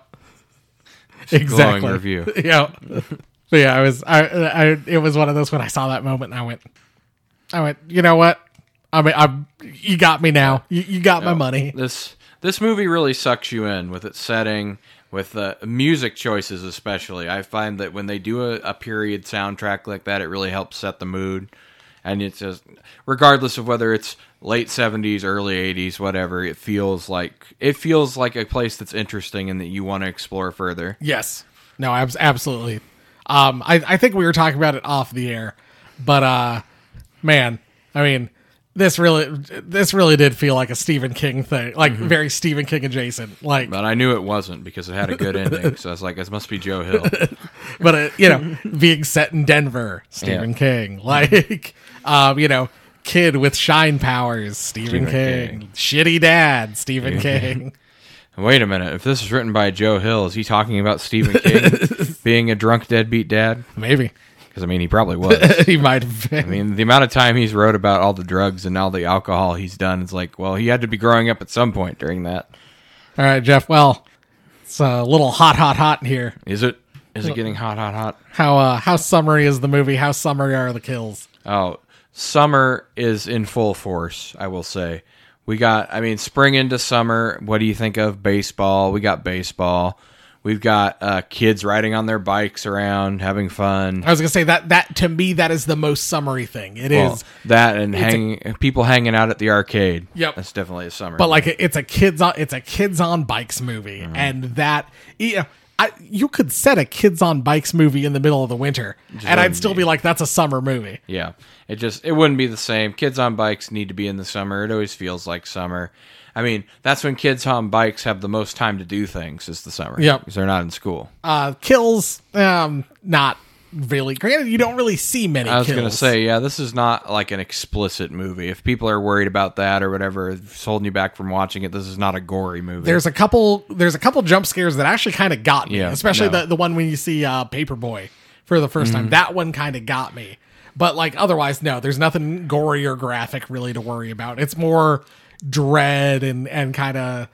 Exactly. Glowing review. Yeah. But yeah, I was I, I it was one of those when I saw that moment and I went I went, you know what? I mean I'm you got me now. You, you got my money. This this movie really sucks you in with its setting, with the music choices especially. I find that when they do a, a period soundtrack like that, it really helps set the mood. And it's just, regardless of whether it's late seventies, early eighties, whatever, it feels like it feels like a place that's interesting and that you want to explore further. Yes. No, abs- absolutely. Um I I think we were talking about it off the air. But uh man, I mean, this really this really did feel like a Stephen King thing. Like very Stephen King adjacent. Like But I knew it wasn't because it had a good ending. So I was like, this must be Joe Hill. but uh, you know, being set in Denver, Stephen Yeah. King. Like um, you know, kid with shine powers, Stephen, Stephen King. King. Shitty dad, Stephen King. Wait a minute. If this is written by Joe Hill, is he talking about Stephen King being a drunk deadbeat dad? Maybe. Because, I mean, he probably was. He might have been. I mean, the amount of time he's wrote about all the drugs and all the alcohol he's done, it's like, well, he had to be growing up at some point during that. All right, Jeff. Well, it's a little hot, hot, hot in here. Is it? Is it getting hot, hot, hot? How uh, how summery is the movie? How summery are the kills? Oh, summer is in full force, I will say. We got, I mean, spring into summer. What do you think of baseball? We got baseball. We've got uh, kids riding on their bikes around, having fun. I was gonna say that that to me that is the most summery thing. It is, Well, that and it's a- hanging, people hanging out at the arcade. Yep. That's definitely a summer. but like it's a kids on it's a kids on bikes movie, Mm-hmm. and that you know, I, you could set a Kids on Bikes movie in the middle of the winter, and I'd still be like, that's a summer movie. Yeah, it just it wouldn't be the same. Kids on Bikes need to be in the summer. It always feels like summer. I mean, that's when kids on bikes have the most time to do things, is the summer. Yep. Because they're not in school. Uh, kills, um, not really. Granted, you don't really see many I was kills. going to say, yeah, this is not like an explicit movie. If people are worried about that or whatever, it's holding you back from watching it, this is not a gory movie. There's a couple. There's a couple jump scares that actually kind of got me. Yeah, especially no. the the one when you see uh, Paperboy for the first Mm-hmm. time. That one kind of got me. But like otherwise, no. There's nothing gory or graphic really to worry about. It's more dread and and kind of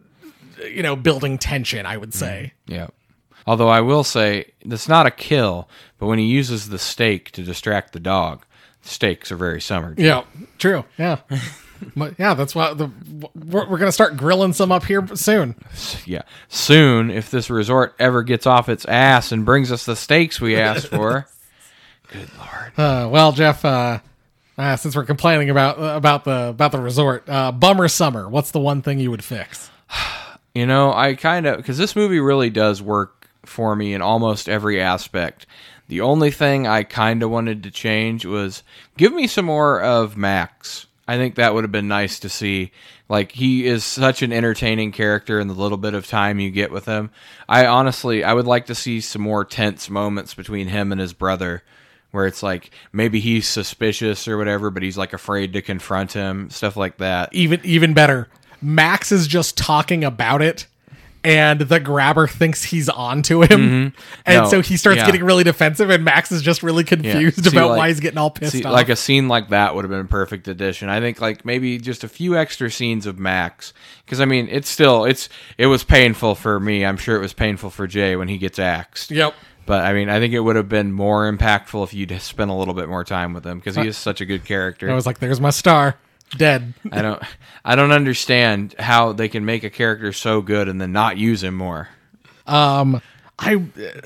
you know building tension, I would say. Yeah. Although I will say, it's not a kill, but when he uses the steak to distract the dog, steaks are very summer. Yeah, true. Yeah. But yeah, that's why the we're, we're gonna start grilling some up here soon. Yeah. Soon, if this resort ever gets off its ass and brings us the steaks we asked for. Good Lord. Uh, well, Jeff, uh, uh, since we're complaining about uh, about the about the resort, uh, bummer summer. What's the one thing you would fix? You know, I kind of, because this movie really does work for me in almost every aspect. The only thing I kind of wanted to change was give me some more of Max. I think that would have been nice to see. Like, he is such an entertaining character in the little bit of time you get with him. I honestly, I would like to see some more tense moments between him and his brother, where it's like maybe he's suspicious or whatever, but he's like afraid to confront him, stuff like that. Even even better, Max is just talking about it, and the grabber thinks he's onto him, and No, so he starts yeah. getting really defensive, and Max is just really confused See, about like- why he's getting all pissed See, off. like a scene like that would have been a perfect addition. I think like maybe just a few extra scenes of Max, because I mean it's still it's it was painful for me. I'm sure it was painful for Jay when he gets axed. Yep. But I mean, I think it would have been more impactful if you'd spent a little bit more time with him, because he is such a good character. I was like, "There's my star, dead." I don't, I don't understand how they can make a character so good and then not use him more. Um, I,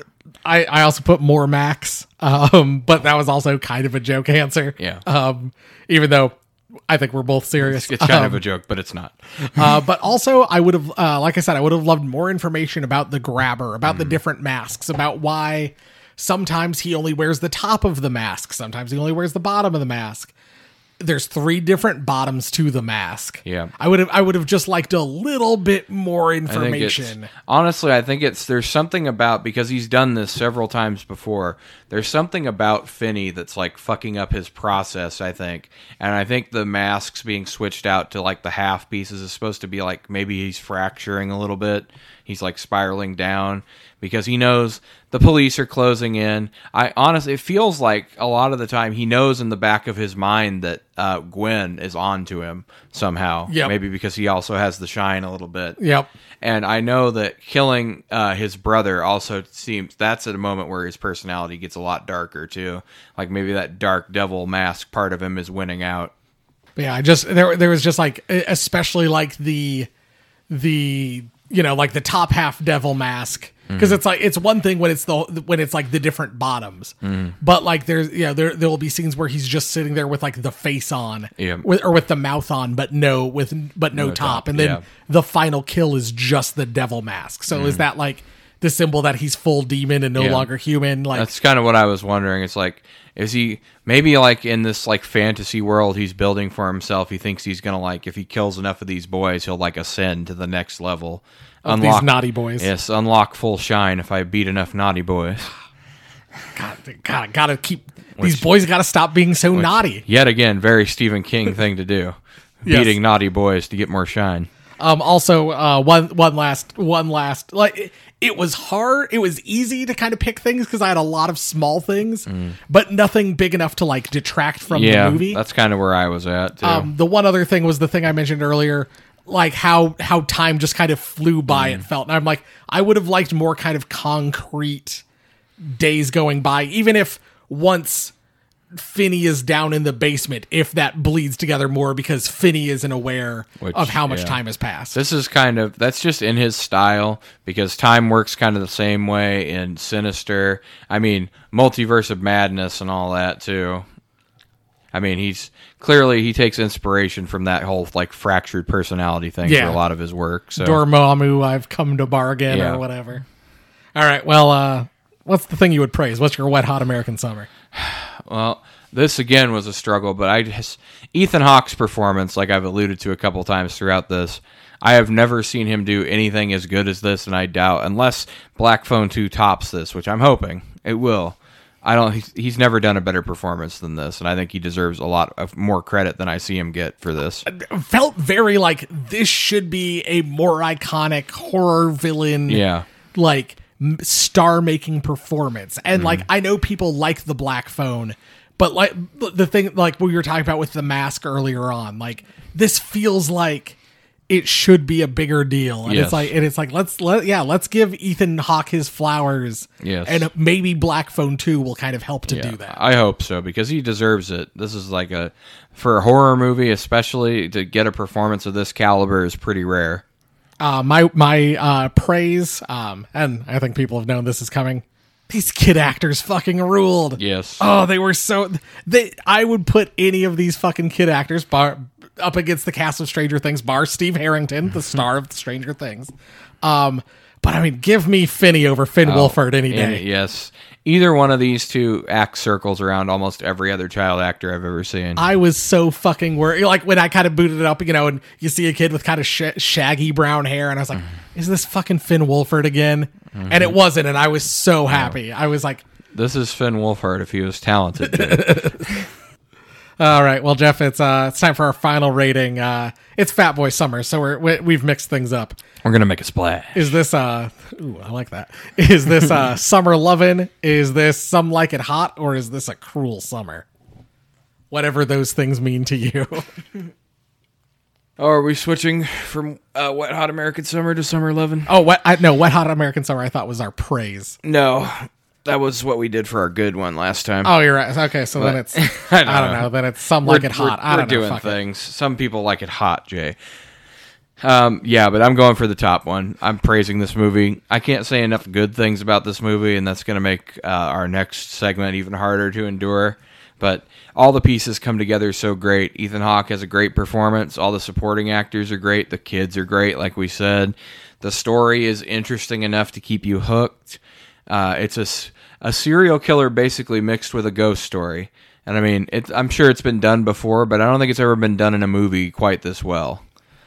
I, I also put more Max, um, but that was also kind of a joke answer. Yeah. Um, even though I think we're both serious. It's kind Um, of a joke, but it's not. uh, but also, I would have, uh, like I said, I would have loved more information about the grabber, about the different masks, about why sometimes he only wears the top of the mask, sometimes he only wears the bottom of the mask. There's three different bottoms to the mask. Yeah. I would have, I would have just liked a little bit more I think it's, information. honestly, I think it's there's something about, because he's done this several times before. There's something about Finney that's like fucking up his process, I think. And I think the masks being switched out to like the half pieces is supposed to be like maybe he's fracturing a little bit. He's like spiraling down because he knows the police are closing in. I honestly, it feels like a lot of the time he knows in the back of his mind that uh, Gwen is on to him somehow. Yep. Maybe because he also has the shine a little bit. Yep. And I know that killing uh, his brother also seems, that's at a moment where his personality gets a lot darker too. Like maybe that dark devil mask part of him is winning out. But yeah, I just there there was just like especially like the the you know like the top half devil mask, because it's like it's one thing when it's the when it's like the different bottoms, but like there's yeah there there will be scenes where he's just sitting there with like the face on, Yeah. with, or with the mouth on, but no with but no, No top, top, and then yeah. the final kill is just the devil mask. So is that like the symbol that he's full demon and no Yeah. longer human? Like That's kind of what I was wondering. It's like, is he maybe like in this like fantasy world he's building for himself? He thinks he's gonna like, if he kills enough of these boys, he'll like ascend to the next level. of these naughty boys. Yes, unlock full shine if I beat enough naughty boys. God, gotta gotta keep these boys. Got to stop being so naughty. Yet again, very Stephen King thing to do. Yes. Beating naughty boys to get more shine. Um, also, uh, one one last one last like it, it was hard. It was easy to kind of pick things because I had a lot of small things, but nothing big enough to like detract from Yeah, the movie. that's kind of where I was at too. Um, the one other thing was the thing I mentioned earlier, like how how time just kind of flew by. It felt, and I'm like, I would have liked more kind of concrete days going by, even if once Finney is down in the basement, if that bleeds together more because Finney isn't aware Which, of how much yeah. time has passed. This is kind of, that's just in his style, because time works kind of the same way in Sinister. I mean, Multiverse of Madness and all that too. I mean, he's clearly, he takes inspiration from that whole like fractured personality thing Yeah. for a lot of his work. So Dormammu, I've come to bargain Yeah. or whatever. All right. Well, uh, what's the thing you would praise? What's your wet hot American summer? Well, this again was a struggle, but I just Ethan Hawke's performance, like I've alluded to a couple times throughout this, I have never seen him do anything as good as this, and I doubt, unless Black Phone two tops this, which I'm hoping it will. I don't. He's, he's never done a better performance than this, and I think he deserves a lot of more credit than I see him get for this. Felt very like this should be a more iconic horror villain, Yeah, like star-making performance. And mm. like I know people like the Black Phone, but like the thing, like we were talking about with the mask earlier on, like this feels like it should be a bigger deal. And yes. it's like, and it's like, let's let, yeah, let's give Ethan Hawke his flowers. Yes. And maybe Black Phone two will kind of help to yeah, do that. I hope so, because he deserves it. This is like a, for a horror movie, especially to get a performance of this caliber is pretty rare. Uh, my, my, uh, praise, um, and I think people have known this is coming. These kid actors fucking ruled. Yes. Oh, they were so, they, I would put any of these fucking kid actors, bar, up against the cast of Stranger Things, bar Steve Harrington, the star of Stranger Things. Um, but I mean, give me Finney over Finn Oh, Wolfhard any day. and yes. Either one of these two act circles around almost every other child actor I've ever seen. I was so fucking worried. Like when I kind of booted it up, you know, and you see a kid with kind of sh- shaggy brown hair, and I was like, mm-hmm. is this fucking Finn Wolfhard again? Mm-hmm. And it wasn't, and I was so happy. I was like, this is Finn Wolfhard if he was talented. all right, well, Jeff, it's uh, it's time for our final rating. Uh, it's Fat Boy Summer, so we're we, we've mixed things up. We're gonna make a splash. Is this uh? Ooh, I like that. Is this uh summer lovin'? Is this some like it hot, or is this a cruel summer? Whatever those things mean to you. Oh, are we switching from uh, Wet Hot American Summer to Summer Lovin'? Oh, wet. I, no, Wet Hot American Summer. I thought was our praise. No, that was what we did for our good one last time. Oh, you're right. Okay, so But- then it's I I don't don't, know. know. Then it's some We're- like it hot. We're, I don't we're know. doing Fuck it. things. Some people like it hot, Jay. Um, yeah, but I'm going for the top one. I'm praising this movie. I can't say enough good things about this movie, and that's going to make uh, our next segment even harder to endure. But all the pieces come together so great. Ethan Hawke has a great performance. All the supporting actors are great. The kids are great, like we said. The story is interesting enough to keep you hooked. Uh, it's a, s- a serial killer basically mixed with a ghost story. And I mean, it, I'm sure it's been done before, but I don't think it's ever been done in a movie quite this well.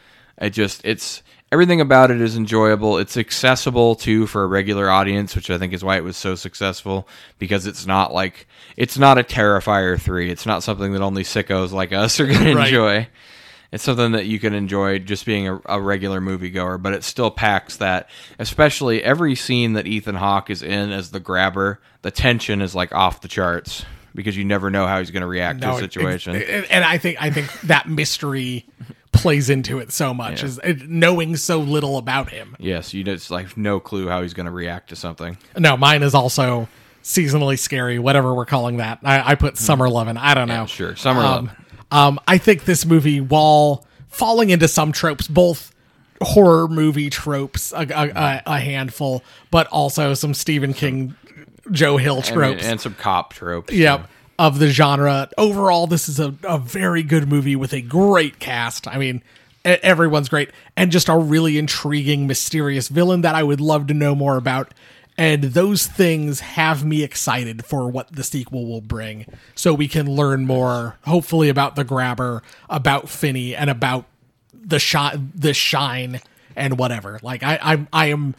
It just, it's, everything about it is enjoyable. It's accessible, too, for a regular audience, which I think is why it was so successful, because it's not like, it's not a Terrifier three. It's not something that only sickos like us are going to Right. enjoy. It's something that you can enjoy just being a, a regular moviegoer, but it still packs that, especially every scene that Ethan Hawke is in as the grabber, the tension is like off the charts, because you never know how he's going to react to a it- situation. it- it- and I think I think that mystery plays into it so much, Yeah. is it, knowing so little about him. Yes, you just like no clue how he's going to react to something. No, mine is also seasonally scary, whatever we're calling that. I, I put Summer Lovin'. I don't know. Yeah, sure. Summer um, Lovin'. Um, I think this movie, while falling into some tropes, both horror movie tropes, a, a, a handful, but also some Stephen King, Joe Hill And, tropes. and some cop tropes. Yep. Of the genre. Overall, this is a, a very good movie with a great cast. I mean, e- everyone's great. And just a really intriguing, mysterious villain that I would love to know more about. And those things have me excited for what the sequel will bring. So we can learn more, hopefully, about the grabber, about Finney, and about the shot, the shine, and whatever. Like, I, I, I am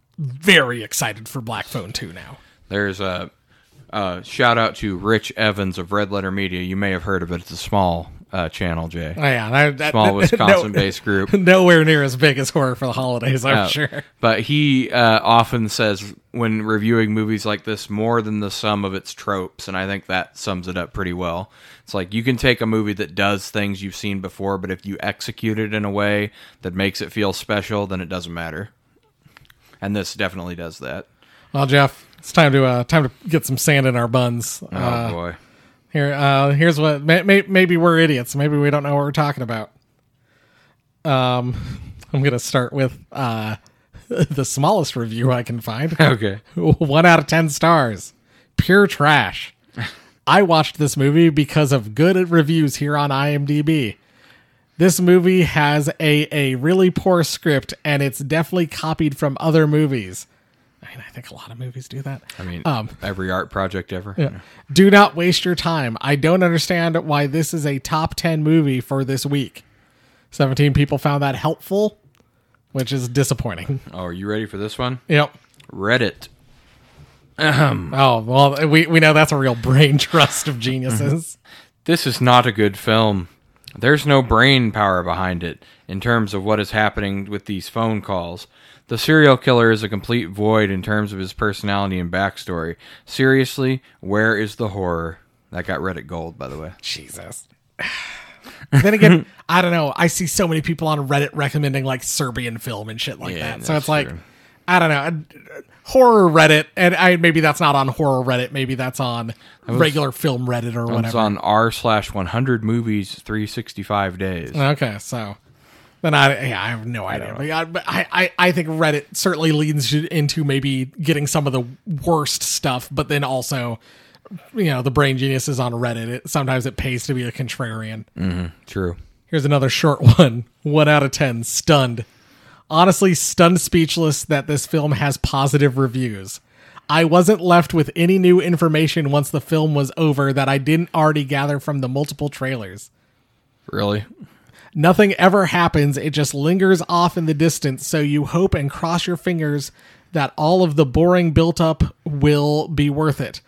very excited for Black Phone two now. There's a uh, shout out to Rich Evans of Red Letter Media. You may have heard of it. It's a small uh, channel, Jay. Oh, yeah, that, that, Small no- Wisconsin-based group. Nowhere near as big as Horror for the Holidays, I'm Uh, sure. But he uh, often says when reviewing movies like this, more than the sum of its tropes, and I think that sums it up pretty well. It's like you can take a movie that does things you've seen before, but if you execute it in a way that makes it feel special, then it doesn't matter. And this definitely does that. Well, Jeff, it's time to uh, time to get some sand in our buns. Oh, Uh, boy. Here, uh, here's what. May, may, maybe we're idiots. Maybe we don't know what we're talking about. Um, I'm gonna start with uh, the smallest review I can find. Okay. One out of ten stars. Pure trash. I watched this movie because of good reviews here on IMDb. This movie has a, a really poor script, and it's definitely copied from other movies. I mean, I think a lot of movies do that. I mean, Um, every art project ever. Yeah. Do not waste your time. I don't understand why this is a top ten movie for this week. seventeen people found that helpful, which is disappointing. Oh, are you ready for this one? Yep. Reddit. Oh, well, we, we know that's a real brain trust of geniuses. This is not a good film. There's no brain power behind it in terms of what is happening with these phone calls. The serial killer is a complete void in terms of his personality and backstory. Seriously, where is the horror? That got Reddit gold, by the way. Jesus. Then again, I don't know. I see so many people on Reddit recommending like Serbian film and shit like Yeah, that. So that's it's like, true. I don't know. Horror Reddit, and I maybe that's not on horror Reddit. Maybe that's on regular film Reddit or It's whatever. on r slash one hundred movies three sixty-five days. Okay, so then I yeah I have no idea. But, I, but I, I I think Reddit certainly leads you into maybe getting some of the worst stuff, but then also, you know, the brain geniuses on Reddit. It, sometimes it pays to be a contrarian. True. Here's another short one. One out of ten. Stunned. Honestly, stunned speechless that this film has positive reviews. I wasn't left with any new information once the film was over that I didn't already gather from the multiple trailers. Really? Nothing ever happens. It just lingers off in the distance, so you hope and cross your fingers that all of the boring built-up will be worth it.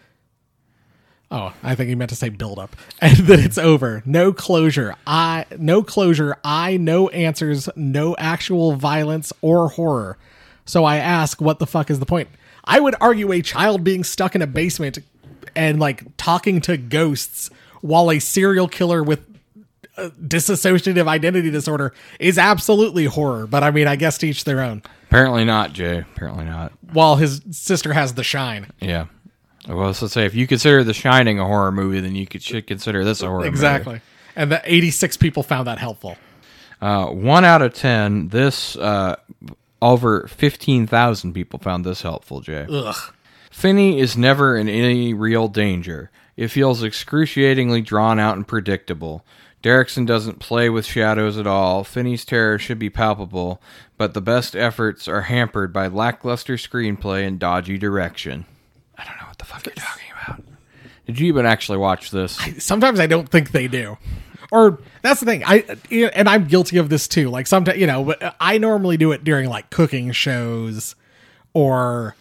Oh, I think he meant to say build up. And then it's over. No closure. I no closure. I no answers. No actual violence or horror. So I ask, what the fuck is the point? I would argue a child being stuck in a basement and like talking to ghosts while a serial killer with uh, dissociative identity disorder is absolutely horror. But I mean, I guess to each their own. Apparently not, Jay. Apparently not. While his sister has The Shine. Yeah. Well, so let's say if you consider The Shining a horror movie, then you could should consider this a horror Exactly. movie. And the eighty-six people found that helpful. Uh, one out of ten. This uh, over fifteen thousand people found this helpful, Jay. Ugh. Finney is never in any real danger. It feels excruciatingly drawn out and predictable. Derrickson doesn't play with shadows at all. Finney's terror should be palpable, but the best efforts are hampered by lackluster screenplay and dodgy direction. I don't know what the fuck you're talking about. Did you even actually watch this? Sometimes I don't think they do. Or that's the thing. I and I'm guilty of this too. Like sometimes, you know, I normally do it during like cooking shows or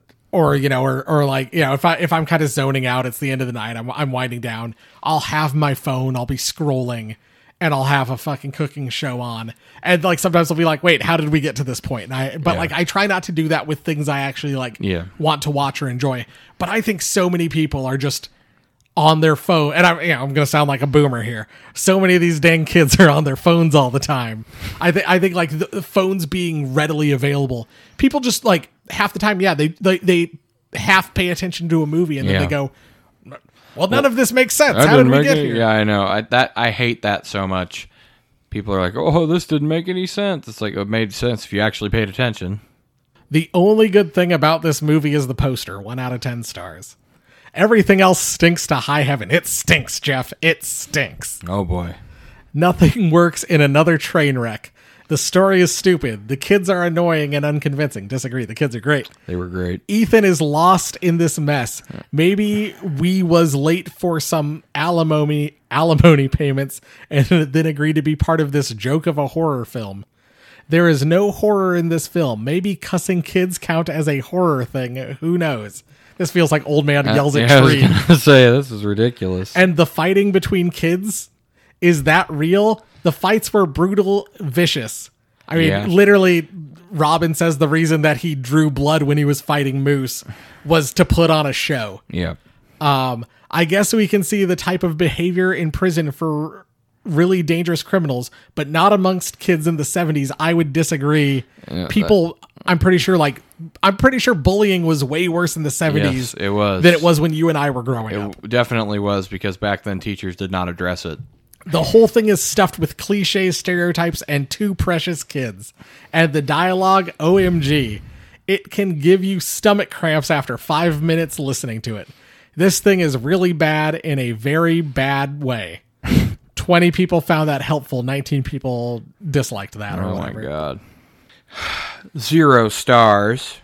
or you know, or or like, you know, if I if I'm kind of zoning out, it's the end of the night, I'm I'm winding down, I'll have my phone, I'll be scrolling, and I'll have a fucking cooking show on. And like sometimes I'll be like, wait, how did we get to this point? And I but Yeah. like I try not to do that with things I actually like Yeah. want to watch or enjoy. But I think so many people are just on their phone, and I'm, you know, I'm going to sound like a boomer here. So many of these dang kids are on their phones all the time. I think, I think like the, the phones being readily available, people just like half the time, yeah, they they, they half pay attention to a movie and then Yeah. they go, well, none of this makes sense. That How did didn't we make get any- here? Yeah, I know. I that I hate that so much. People are like, "Oh, this didn't make any sense." It's like it made sense if you actually paid attention. The only good thing about this movie is the poster. One out of ten stars. Everything else stinks to high heaven. It stinks, Jeff. It stinks. Oh boy. Nothing works in another train wreck. The story is stupid. The kids are annoying and unconvincing. Disagree. The kids are great. They were great. Ethan is lost in this mess. Maybe we was late for some alimony alimony payments and then agreed to be part of this joke of a horror film. There is no horror in this film. Maybe cussing kids count as a horror thing. Who knows? This feels like old man yells Uh, at yeah, I was tree. gonna say this is ridiculous. And the fighting between kids, is that real? The fights were brutal, vicious. I mean, Yeah. literally, Robin says the reason that he drew blood when he was fighting Moose was to put on a show. yeah. Um, I guess we can see the type of behavior in prison for really dangerous criminals, but not amongst kids in the seventies. I would disagree. People, I'm pretty sure, like, I'm pretty sure bullying was way worse in the seventies Yes, it was. than it was when you and I were growing up. It definitely was because back then teachers did not address it. The whole thing is stuffed with cliches, stereotypes, and two precious kids. And the dialogue, O M G, it can give you stomach cramps after five minutes listening to it. This thing is really bad in a very bad way. twenty people found that helpful. nineteen people disliked that or Oh my whatever. god. Zero stars.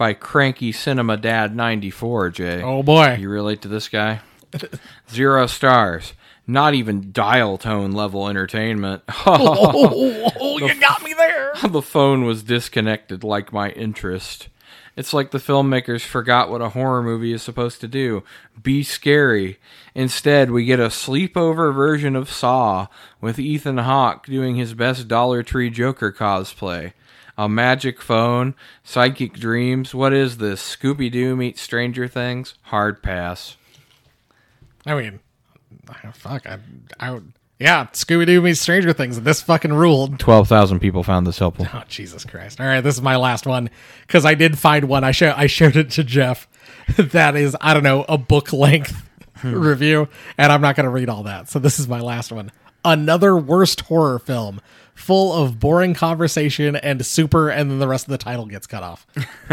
by Cranky Cinema Dad ninety-four, Jay. Oh boy. You relate to this guy? Zero stars. Not even dial tone level entertainment. oh, oh, you got me there. The phone was disconnected like my interest. It's like the filmmakers forgot what a horror movie is supposed to do. Be scary. Instead, we get a sleepover version of Saw with Ethan Hawke doing his best Dollar Tree Joker cosplay. A magic phone, psychic dreams. What is this? Scooby-Doo meets Stranger Things? Hard pass. I mean, fuck. I, I would... Yeah, Scooby-Doo meets Stranger Things, and this fucking ruled. twelve thousand people found this helpful. Oh, Jesus Christ. All right, this is my last one, because I did find one. I, show, I showed it to Jeff. That is, I don't know, a book-length review, and I'm not going to read all that. So this is my last one. Another worst horror film, full of boring conversation and super, and then the rest of the title gets cut off.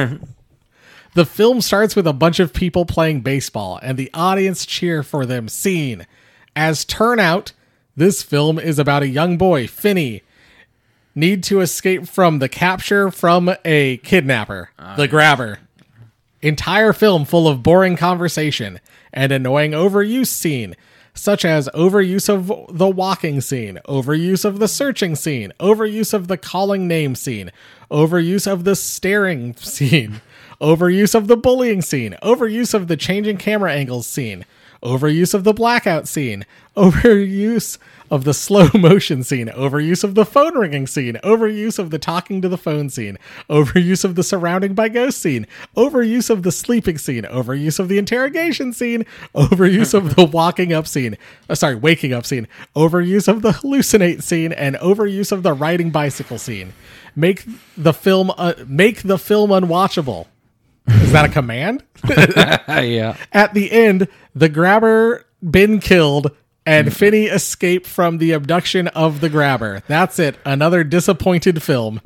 The film starts with a bunch of people playing baseball, and the audience cheer for them. Scene. As turnout, this film is about a young boy, Finney, need to escape from the capture from a kidnapper, uh, the grabber. Entire film full of boring conversation and annoying overuse scene, such as overuse of the walking scene, overuse of the searching scene, overuse of the calling name scene, overuse of the staring scene, overuse of the bullying scene, overuse of the changing camera angles scene, overuse of the blackout scene, overuse of the slow motion scene, overuse of the phone ringing scene, overuse of the talking to the phone scene, overuse of the surrounding by ghost scene, overuse of the sleeping scene, overuse of the interrogation scene, overuse of the walking up scene, uh, sorry, waking up scene, overuse of the hallucinate scene, and overuse of the riding bicycle scene. Make the film, uh, make the film unwatchable. Is that a command? Yeah. At the end, the grabber been killed and Finney escaped from the abduction of the grabber. That's it. Another disappointed film.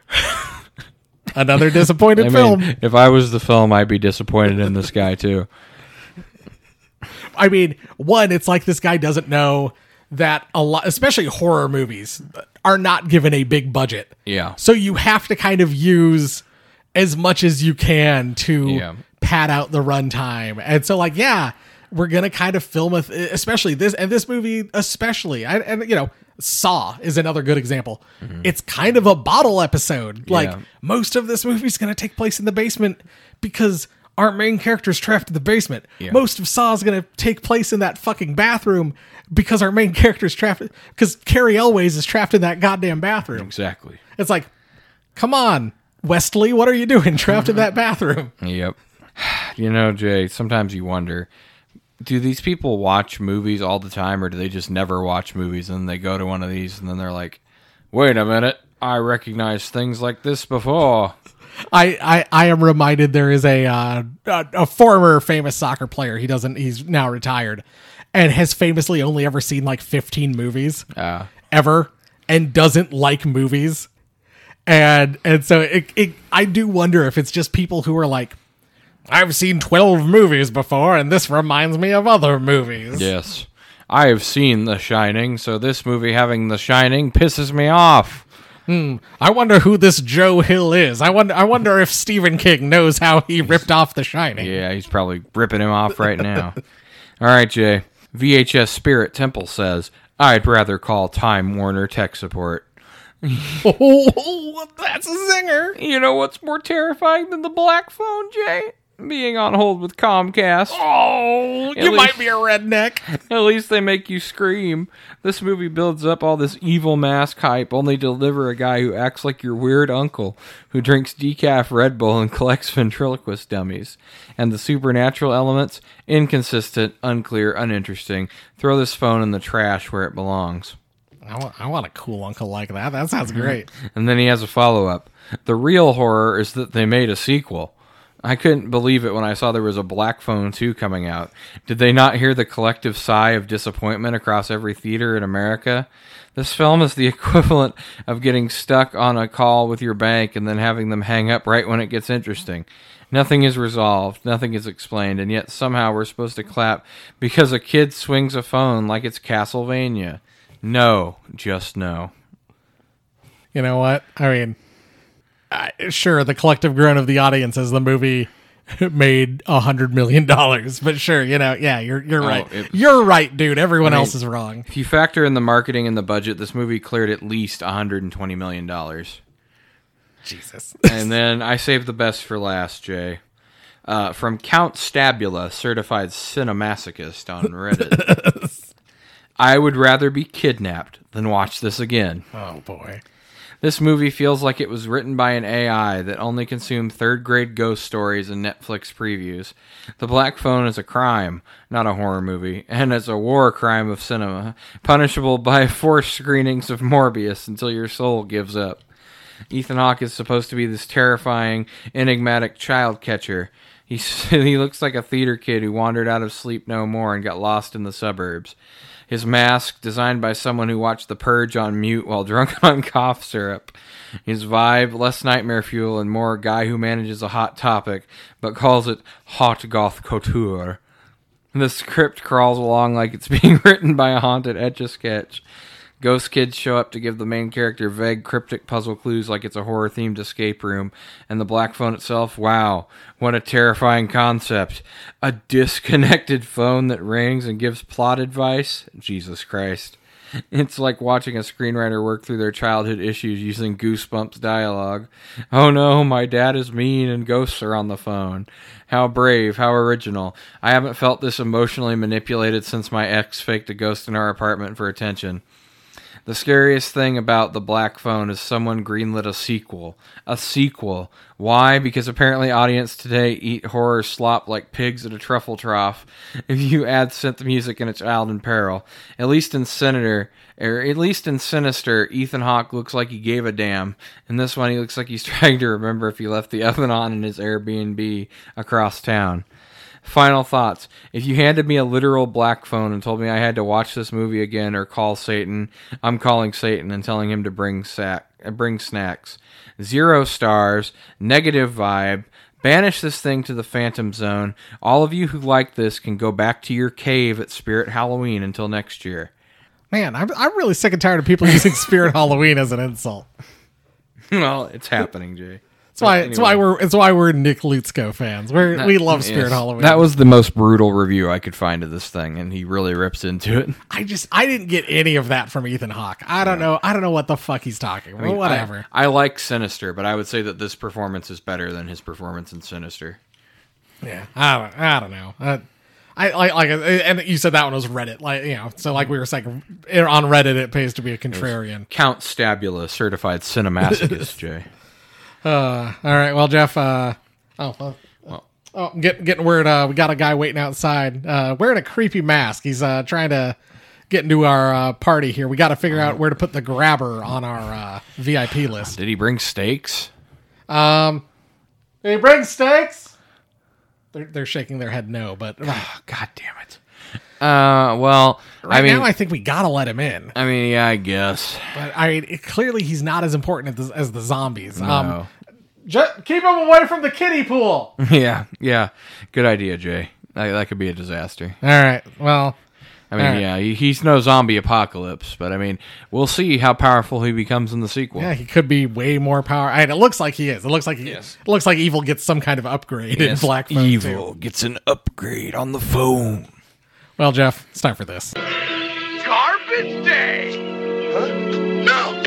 Another disappointed I film. mean, if I was the film, I'd be disappointed in this guy too. I mean, one, it's like this guy doesn't know that a lot, especially horror movies, are not given a big budget. Yeah. So you have to kind of use as much as you can to Yeah. pad out the runtime. And so, like, yeah, we're going to kind of film with, especially this, and this movie especially, I, and, you know, Saw is another good example. Mm-hmm. It's kind of a bottle episode. Like, Yeah. most of this movie is going to take place in the basement because our main character's trapped in the basement. Yeah. Most of Saw is going to take place in that fucking bathroom because our main character's trapped, because Carrie Elways is trapped in that goddamn bathroom. Exactly. It's like, come on, Wesley, what are you doing trapped in that bathroom? Yep. You know, Jay, sometimes you wonder, do these people watch movies all the time, or do they just never watch movies and they go to one of these and then they're like, wait a minute, I recognize things like this before. I, I, I am reminded there is a, uh, a a former famous soccer player. He doesn't. He's now retired, and has famously only ever seen like fifteen movies Uh, ever, and doesn't like movies. And and so it, it I do wonder if it's just people who are like, I've seen twelve movies before, and this reminds me of other movies. yes. I have seen The Shining, so this movie having The Shining pisses me off. I wonder who this Joe Hill is. I wonder. I wonder if Stephen King knows how he ripped off The Shining. Yeah, he's probably ripping him off right now. All right, Jay. V H S Spirit Temple says, I'd rather call Time Warner tech support. Oh, that's a zinger. You know what's more terrifying than the black phone, Jay? Being on hold with Comcast. Oh, you least- might be a redneck. At least they make you scream. This movie builds up all this evil mask hype only to deliver a guy who acts like your weird uncle who drinks decaf Red Bull and collects ventriloquist dummies. And the supernatural elements? Inconsistent, unclear, uninteresting. Throw this phone in the trash where it belongs. I want, I want a cool uncle like that. That sounds great. And then he has a follow-up. The real horror is that they made a sequel. I couldn't believe it when I saw there was a Black Phone two coming out. Did they not hear the collective sigh of disappointment across every theater in America? This film is the equivalent of getting stuck on a call with your bank and then having them hang up right when it gets interesting. Nothing is resolved, nothing is explained, and yet somehow we're supposed to clap because a kid swings a phone like it's Castlevania. No, just no. You know what? I mean, uh, sure, the collective groan of the audience as the movie made a hundred million dollars. But sure, you know, yeah, you're you're Oh, right. it- you're right, dude. Everyone I mean, else is wrong. If you factor in the marketing and the budget, this movie cleared at least one hundred twenty million dollars. Jesus. And then I saved the best for last, Jay. Uh, from Count Stabula, certified cinemasochist on Reddit. I would rather be kidnapped than watch this again. Oh boy. This movie feels like it was written by an A I that only consumed third-grade ghost stories and Netflix previews. The Black Phone is a crime, not a horror movie, and it's a war crime of cinema, punishable by forced screenings of Morbius until your soul gives up. Ethan Hawke is supposed to be this terrifying, enigmatic child catcher. He's, he looks like a theater kid who wandered out of Sleep No More and got lost in the suburbs. His mask, designed by someone who watched The Purge on mute while drunk on cough syrup. His vibe, less nightmare fuel and more guy who manages a hot topic, but calls it hot goth couture. The script crawls along like it's being written by a haunted Etch-a-Sketch. Ghost kids show up to give the main character vague, cryptic puzzle clues like it's a horror-themed escape room. And the Black Phone itself, wow, what a terrifying concept. A disconnected phone that rings and gives plot advice? Jesus Christ. It's like watching a screenwriter work through their childhood issues using Goosebumps dialogue. Oh no, my dad is mean and ghosts are on the phone. How brave, how original. I haven't felt this emotionally manipulated since my ex faked a ghost in our apartment for attention. The scariest thing about The Black Phone is someone greenlit a sequel. A sequel. Why? Because apparently audience today eat horror slop like pigs at a truffle trough. If you add synth music and a child in peril. At least in Senator, or at least in Sinister, Ethan Hawke looks like he gave a damn. In this one, he looks like he's trying to remember if he left the oven on in his Airbnb across town. Final thoughts. If you handed me a literal Black Phone and told me I had to watch this movie again or call Satan, I'm calling Satan and telling him to bring sack, uh, bring snacks. Zero stars, negative vibe. Banish this thing to the Phantom Zone. All of you who like this can go back to your cave at Spirit Halloween until next year. Man, I'm I'm really sick and tired of people using Spirit Halloween as an insult. Well, it's happening, Jay. That's why. Anyway. That's why we're. It's why we're Nick Lutzko fans. We're That- we love Spirit yes. Halloween. That was the most brutal review I could find of this thing, and he really rips into it. I just. I didn't get any of that from Ethan Hawke. I don't know. I don't know what the fuck he's talking. I mean, well, whatever. I, I like Sinister, but I would say that this performance is better than his performance in Sinister. yeah. I don't. I don't know. Uh, I like like and you said that one was Reddit. Like you know. So like we were saying on Reddit, it pays to be a contrarian. Count Stabula, certified cinemasochist, Jay. Uh. All right. Well, Jeff. Uh. Oh. Well, Well, Oh, get, getting word. Uh, we got a guy waiting outside, uh, wearing a creepy mask. He's uh, trying to get into our uh, party here. We got to figure out where to put the grabber on our uh, V I P list. did he bring steaks? Um, did he bring steaks? They're, they're shaking their head no, but right, Oh, God damn it. Uh, well, right I mean, now I think we got to let him in. I mean, yeah, I guess. But I mean, it, clearly he's not as important as the, as the zombies. Um, No. ju- keep him away from the kiddie pool. yeah, yeah. Good idea, Jay. That, that could be a disaster. All right. Well, I mean, All right. yeah, he, he's no zombie apocalypse, but I mean, we'll see how powerful he becomes in the sequel. yeah, he could be way more power. I mean, it looks like he is. It looks like he. Yes. It looks like Evil gets some kind of upgrade in Black Phone Evil too. gets an upgrade on the phone. Well, Jeff, it's time for this. Garbage day! Huh? No!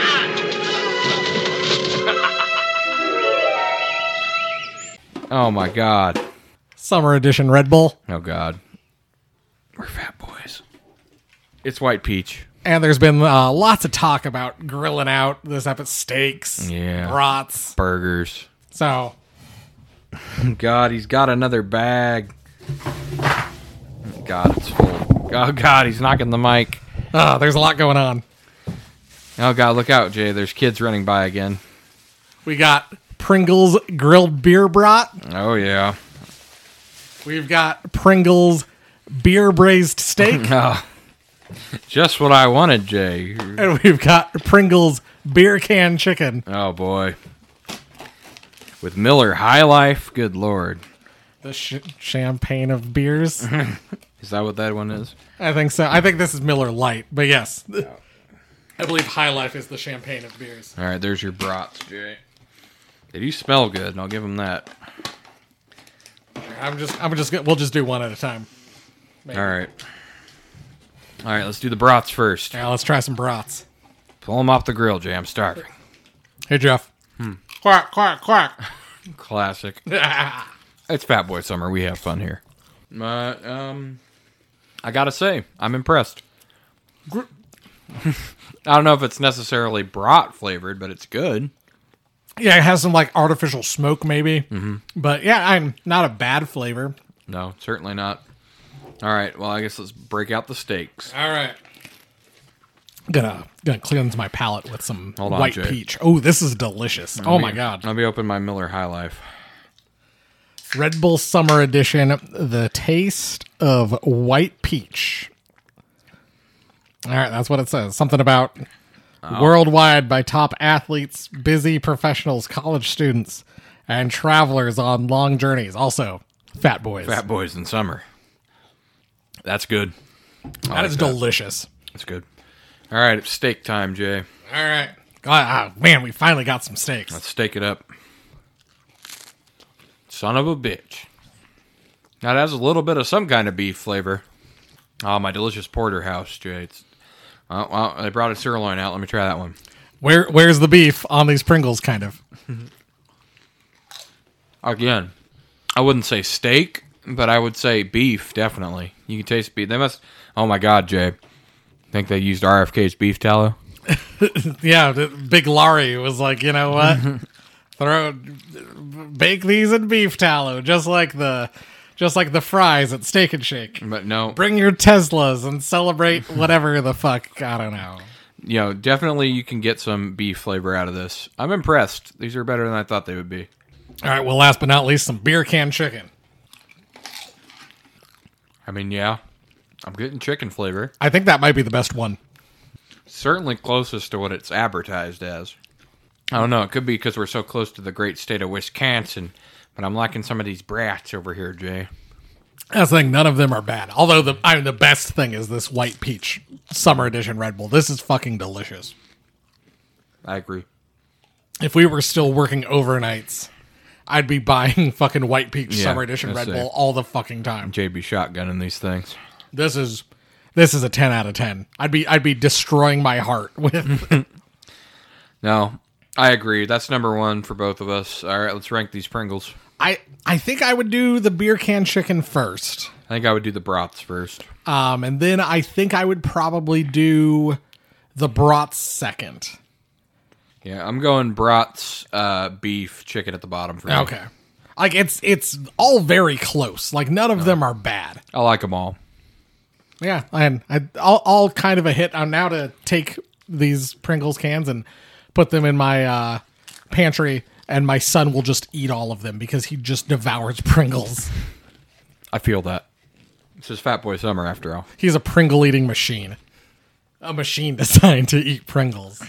Oh my God. Summer edition Red Bull. Oh God. We're fat boys. It's White Peach. And there's been uh, lots of talk about grilling out this episode, steaks, Yeah. brats. Burgers. So, God, he's got another bag. God, it's full. Oh God, he's knocking the mic. uh, there's a lot going on. Oh God, look out, Jay. There's kids running by again. We got Pringles grilled beer brat. Oh yeah. We've got Pringles beer braised steak. Oh, just what I wanted, Jay. And we've got Pringles beer can chicken. Oh boy. With Miller High Life, good Lord. The sh- champagne of beers. Is that what that one is? I think so. I think this is Miller Lite, but yes. I believe High Life is the champagne of beers. All right, there's your brats, Jay. They do smell good, and I'll give them that. I'm just, I'm just, gonna, we'll just do one at a time. Maybe. All right. All right, let's do the brats first. Yeah, let's try some brats. Pull them off the grill, Jay. I'm starving. Hey, Jeff. Hmm. Quack, quack, quack. Classic. It's Fat Boy Summer. We have fun here. But, um, I gotta say, I'm impressed. I don't know if it's necessarily brat flavored, but it's good. Yeah, it has some like artificial smoke, maybe. Mm-hmm. But yeah, I'm not a bad flavor. No, certainly not. All right, well, I guess let's break out the steaks. All right. Gonna gonna cleanse my palate with some Hold on, white Jay. peach. Oh, this is delicious. Oh my god. I'll be opening my Miller High Life. Red Bull Summer Edition, the taste of white peach. All right, that's what it says. Something about Oh. worldwide by top athletes, busy professionals, college students, and travelers on long journeys. Also, fat boys. Fat Boys in Summer. That's good. I That like is delicious. That's good. All right, it's steak time, Jay. All right. God, ah, man, we finally got some steaks. Let's steak it up. Son of a bitch. Now, it has a little bit of some kind of beef flavor. Oh, my delicious porterhouse, Jay. It's, oh, well, they brought a sirloin out. Let me try that one. Where Where's the beef on these Pringles, kind of? Again, I wouldn't say steak, but I would say beef, definitely. You can taste beef. They must... Oh, my God, Jay. Think they used R F K's beef tallow? Yeah, the Big Laurie was like, you know what? Throw, bake these in beef tallow, just like the, just like the fries at Steak and Shake. But no. Bring your Teslas and celebrate whatever the fuck. I don't know. You know, definitely you can get some beef flavor out of this. I'm impressed. These are better than I thought they would be. All right. Well, last but not least, some beer can chicken. I mean, yeah. I'm getting chicken flavor. I think that might be the best one. Certainly closest to what it's advertised as. I don't know. It could be because we're so close to the great state of Wisconsin, but I'm liking some of these brats over here, Jay. That's the thing. None of them are bad. Although the I mean, the best thing is this white peach summer edition Red Bull. This is fucking delicious. I agree. If we were still working overnights, I'd be buying fucking white peach Yeah, summer edition that's Red it. Bull all the fucking time. J B shotgunning these things. This is this is a ten out of ten. I'd be I'd be destroying my heart with. No, I agree. That's number one for both of us. All right, let's rank these Pringles. I I think I would do the beer can chicken first. I think I would do the brats first. Um, and then I think I would probably do the brats second. Yeah, I'm going brats, uh, beef, chicken at the bottom for me. Okay. Like it's it's all very close. Like none of them are bad. I like them all. Yeah, and I all, all kind of a hit. I'm now to take these Pringles cans and put them in my uh, pantry, and my son will just eat all of them because he just devours Pringles. I feel that. This is Fat Boy Summer, after all. He's a Pringle eating machine. A machine designed to eat Pringles.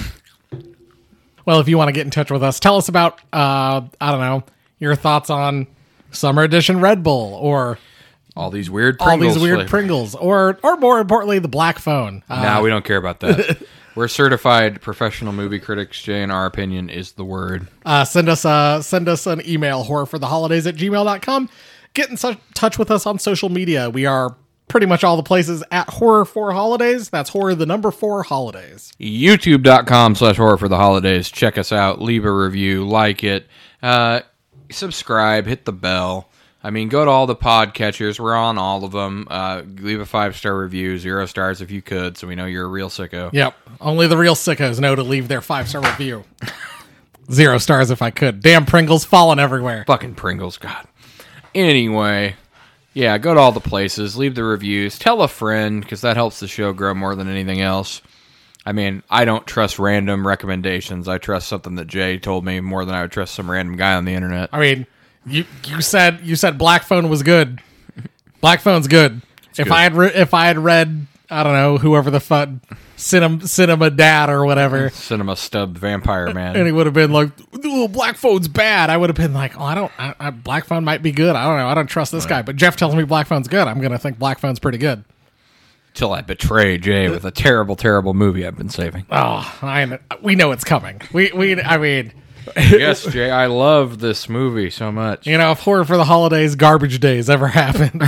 Well, if you want to get in touch with us, tell us about, uh, I don't know, your thoughts on Summer Edition Red Bull or All these weird all Pringles these weird flavor. Pringles or, or more importantly, the Black Phone. Uh, No, we don't care about that. We're certified professional movie critics, Jay, and our opinion is the word. uh, send us uh, send us an email, horror for the holidays at gmail dot com. Get in su- touch with us on social media. We are pretty much all the places at Horror for Holidays. That's horror, the number four holidays. YouTube.com slash horror for the holidays. Check us out. Leave a review. Like it. Uh, subscribe. Hit the bell. I mean, go to all the podcatchers. We're on all of them. Uh, leave a five-star review. Zero stars if you could, so we know you're a real sicko. Yep. Only the real sickos know to leave their five-star review. Zero stars if I could. Damn Pringles falling everywhere. Fucking Pringles, God. Anyway, yeah, go to all the places. Leave the reviews. Tell a friend, because that helps the show grow more than anything else. I mean, I don't trust random recommendations. I trust something that Jay told me more than I would trust some random guy on the internet. I mean, you you said you said Black Phone was good. Black Phone's good. if good. I had re- if I had read, I don't know, whoever the fuck Cinema Cinema Dad or whatever, Cinema Stub Vampire Man. and he would have been like, "Ooh, Black Phone's bad," I would have been like, "Oh, I don't. I, I, Black Phone might be good. I don't know. I don't trust this guy." But Jeff tells me Black Phone's good. I'm gonna think Black Phone's pretty good. Till I betray Jay with a terrible, terrible movie I've been saving. Oh, I we know it's coming. We we I mean, Yes, Jay, I love this movie so much. You know, if Horror for the Holidays Garbage Days ever happens.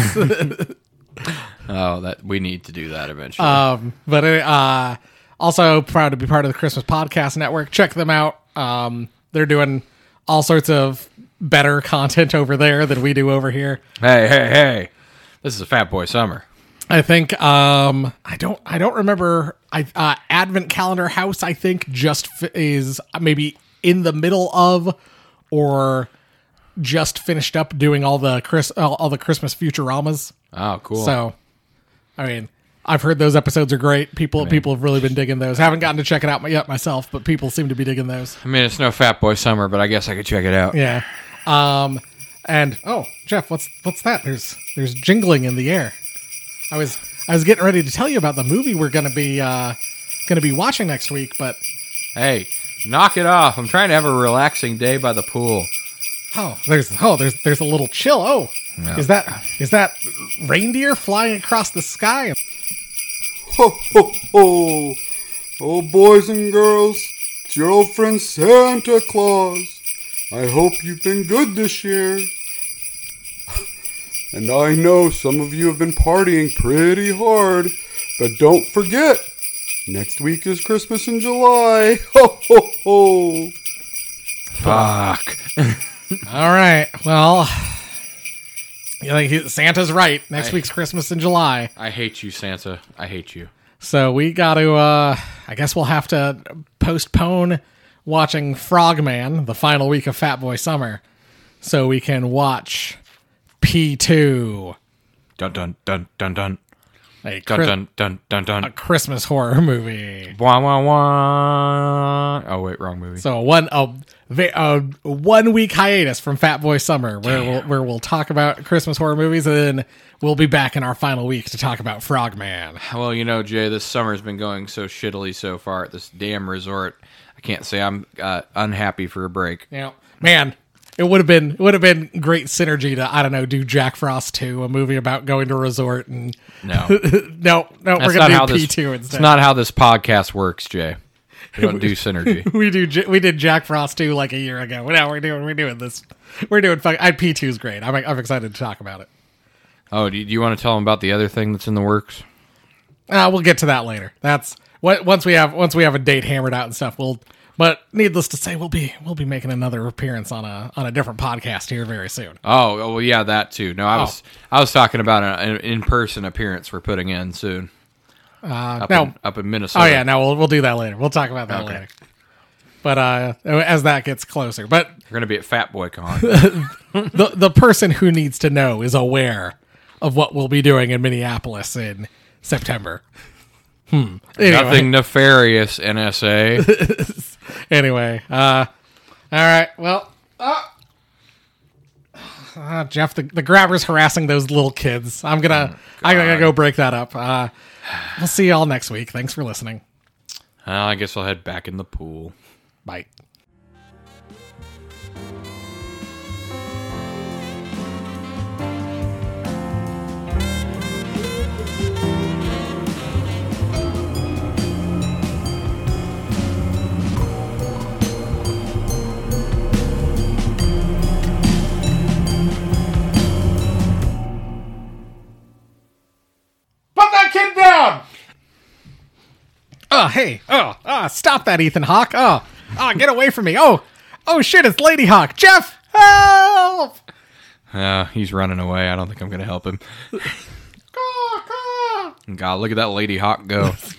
Oh, that we need to do that eventually. um, but uh, also proud to be part of the Christmas Podcast Network. Check them out. Um, they're doing all sorts of better content over there than we do over here. hey, hey, hey! This is a Fat Boy Summer. I think um, I don't I don't remember. I uh, Advent Calendar House I think just f- is maybe in the middle of or just finished up doing all the Chris all, all the Christmas Futuramas. Oh, cool. So, I mean, I've heard those episodes are great. People people have really been digging those. Haven't gotten to check it out yet myself, but people seem to be digging those. I mean, it's no Fat Boy Summer, but I guess I could check it out. Yeah. Um, and oh, Jeff, what's what's that? There's there's jingling in the air. I was I was getting ready to tell you about the movie we're gonna be uh, gonna be watching next week, but Hey, knock it off! I'm trying to have a relaxing day by the pool. oh, there's oh there's there's a little chill. Oh, Yeah. is that is that reindeer flying across the sky? Ho, ho, ho. Oh, boys and girls, it's your old friend Santa Claus. I hope you've been good this year. And I know some of you have been partying pretty hard, but don't forget, next week is Christmas in July. Ho, ho, ho. Fuck. All right, well, you know, he- Santa's right. Next I- week's Christmas in July. I hate you, Santa. I hate you. So we got to, uh, I guess we'll have to postpone watching Frogman the final week of Fat Boy Summer so we can watch P two, Dun dun dun dun dun. a, Dun Chri- dun dun dun dun. a Christmas horror movie. Wah wah wah. Oh wait, wrong movie. So one a, va- a one week hiatus from Fat Boy Summer where we'll, where we'll talk about Christmas horror movies, and then we'll be back in our final week to talk about Frogman. Well, you know, Jay, this summer's been going so shittily so far at this damn resort. I can't say I'm uh, unhappy for a break. You know, man, it would have been it would have been great synergy to I don't know do Jack Frost two, a movie about going to a resort, and No, no, no, that's we're not gonna how do this. P two It's instead. not how this podcast works, Jay. We don't do synergy. we do J- we did Jack Frost two like a year ago. Now we're doing we're doing this. We're doing fuck. I P two is great. I'm I'm excited to talk about it. Oh, do you, do you want to tell them about the other thing that's in the works? Uh, we'll get to that later. That's what once we have once we have a date hammered out and stuff. We'll. But needless to say, we'll be we'll be making another appearance on a on a different podcast here very soon. Oh, oh, well, yeah, that too. No, I was I was talking about an in person appearance we're putting in soon. Uh, Up, no, in, up in Minnesota. oh yeah, no, we'll we'll do that later. We'll talk about that Okay. later. But uh, as that gets closer, but You're going to be at Fat Boy Con. the the person who needs to know is aware of what we'll be doing in Minneapolis in September. Hmm. Anyway. Nothing nefarious, N S A. Anyway, uh, all right. Well, uh, uh, Jeff, the, the grabber's harassing those little kids. I'm gonna, I gotta go break that up. Uh, we'll see y'all next week. Thanks for listening. Well, I guess I'll head back in the pool. Bye. Put that kid down! Oh, hey. Oh, oh, stop that, Ethan Hawke. Oh, oh, get away from me. Oh, oh, shit, it's Lady Hawk. Jeff, help! Uh, he's running away. I don't think I'm going to help him. Caw, caw. God, look at that Lady Hawk go.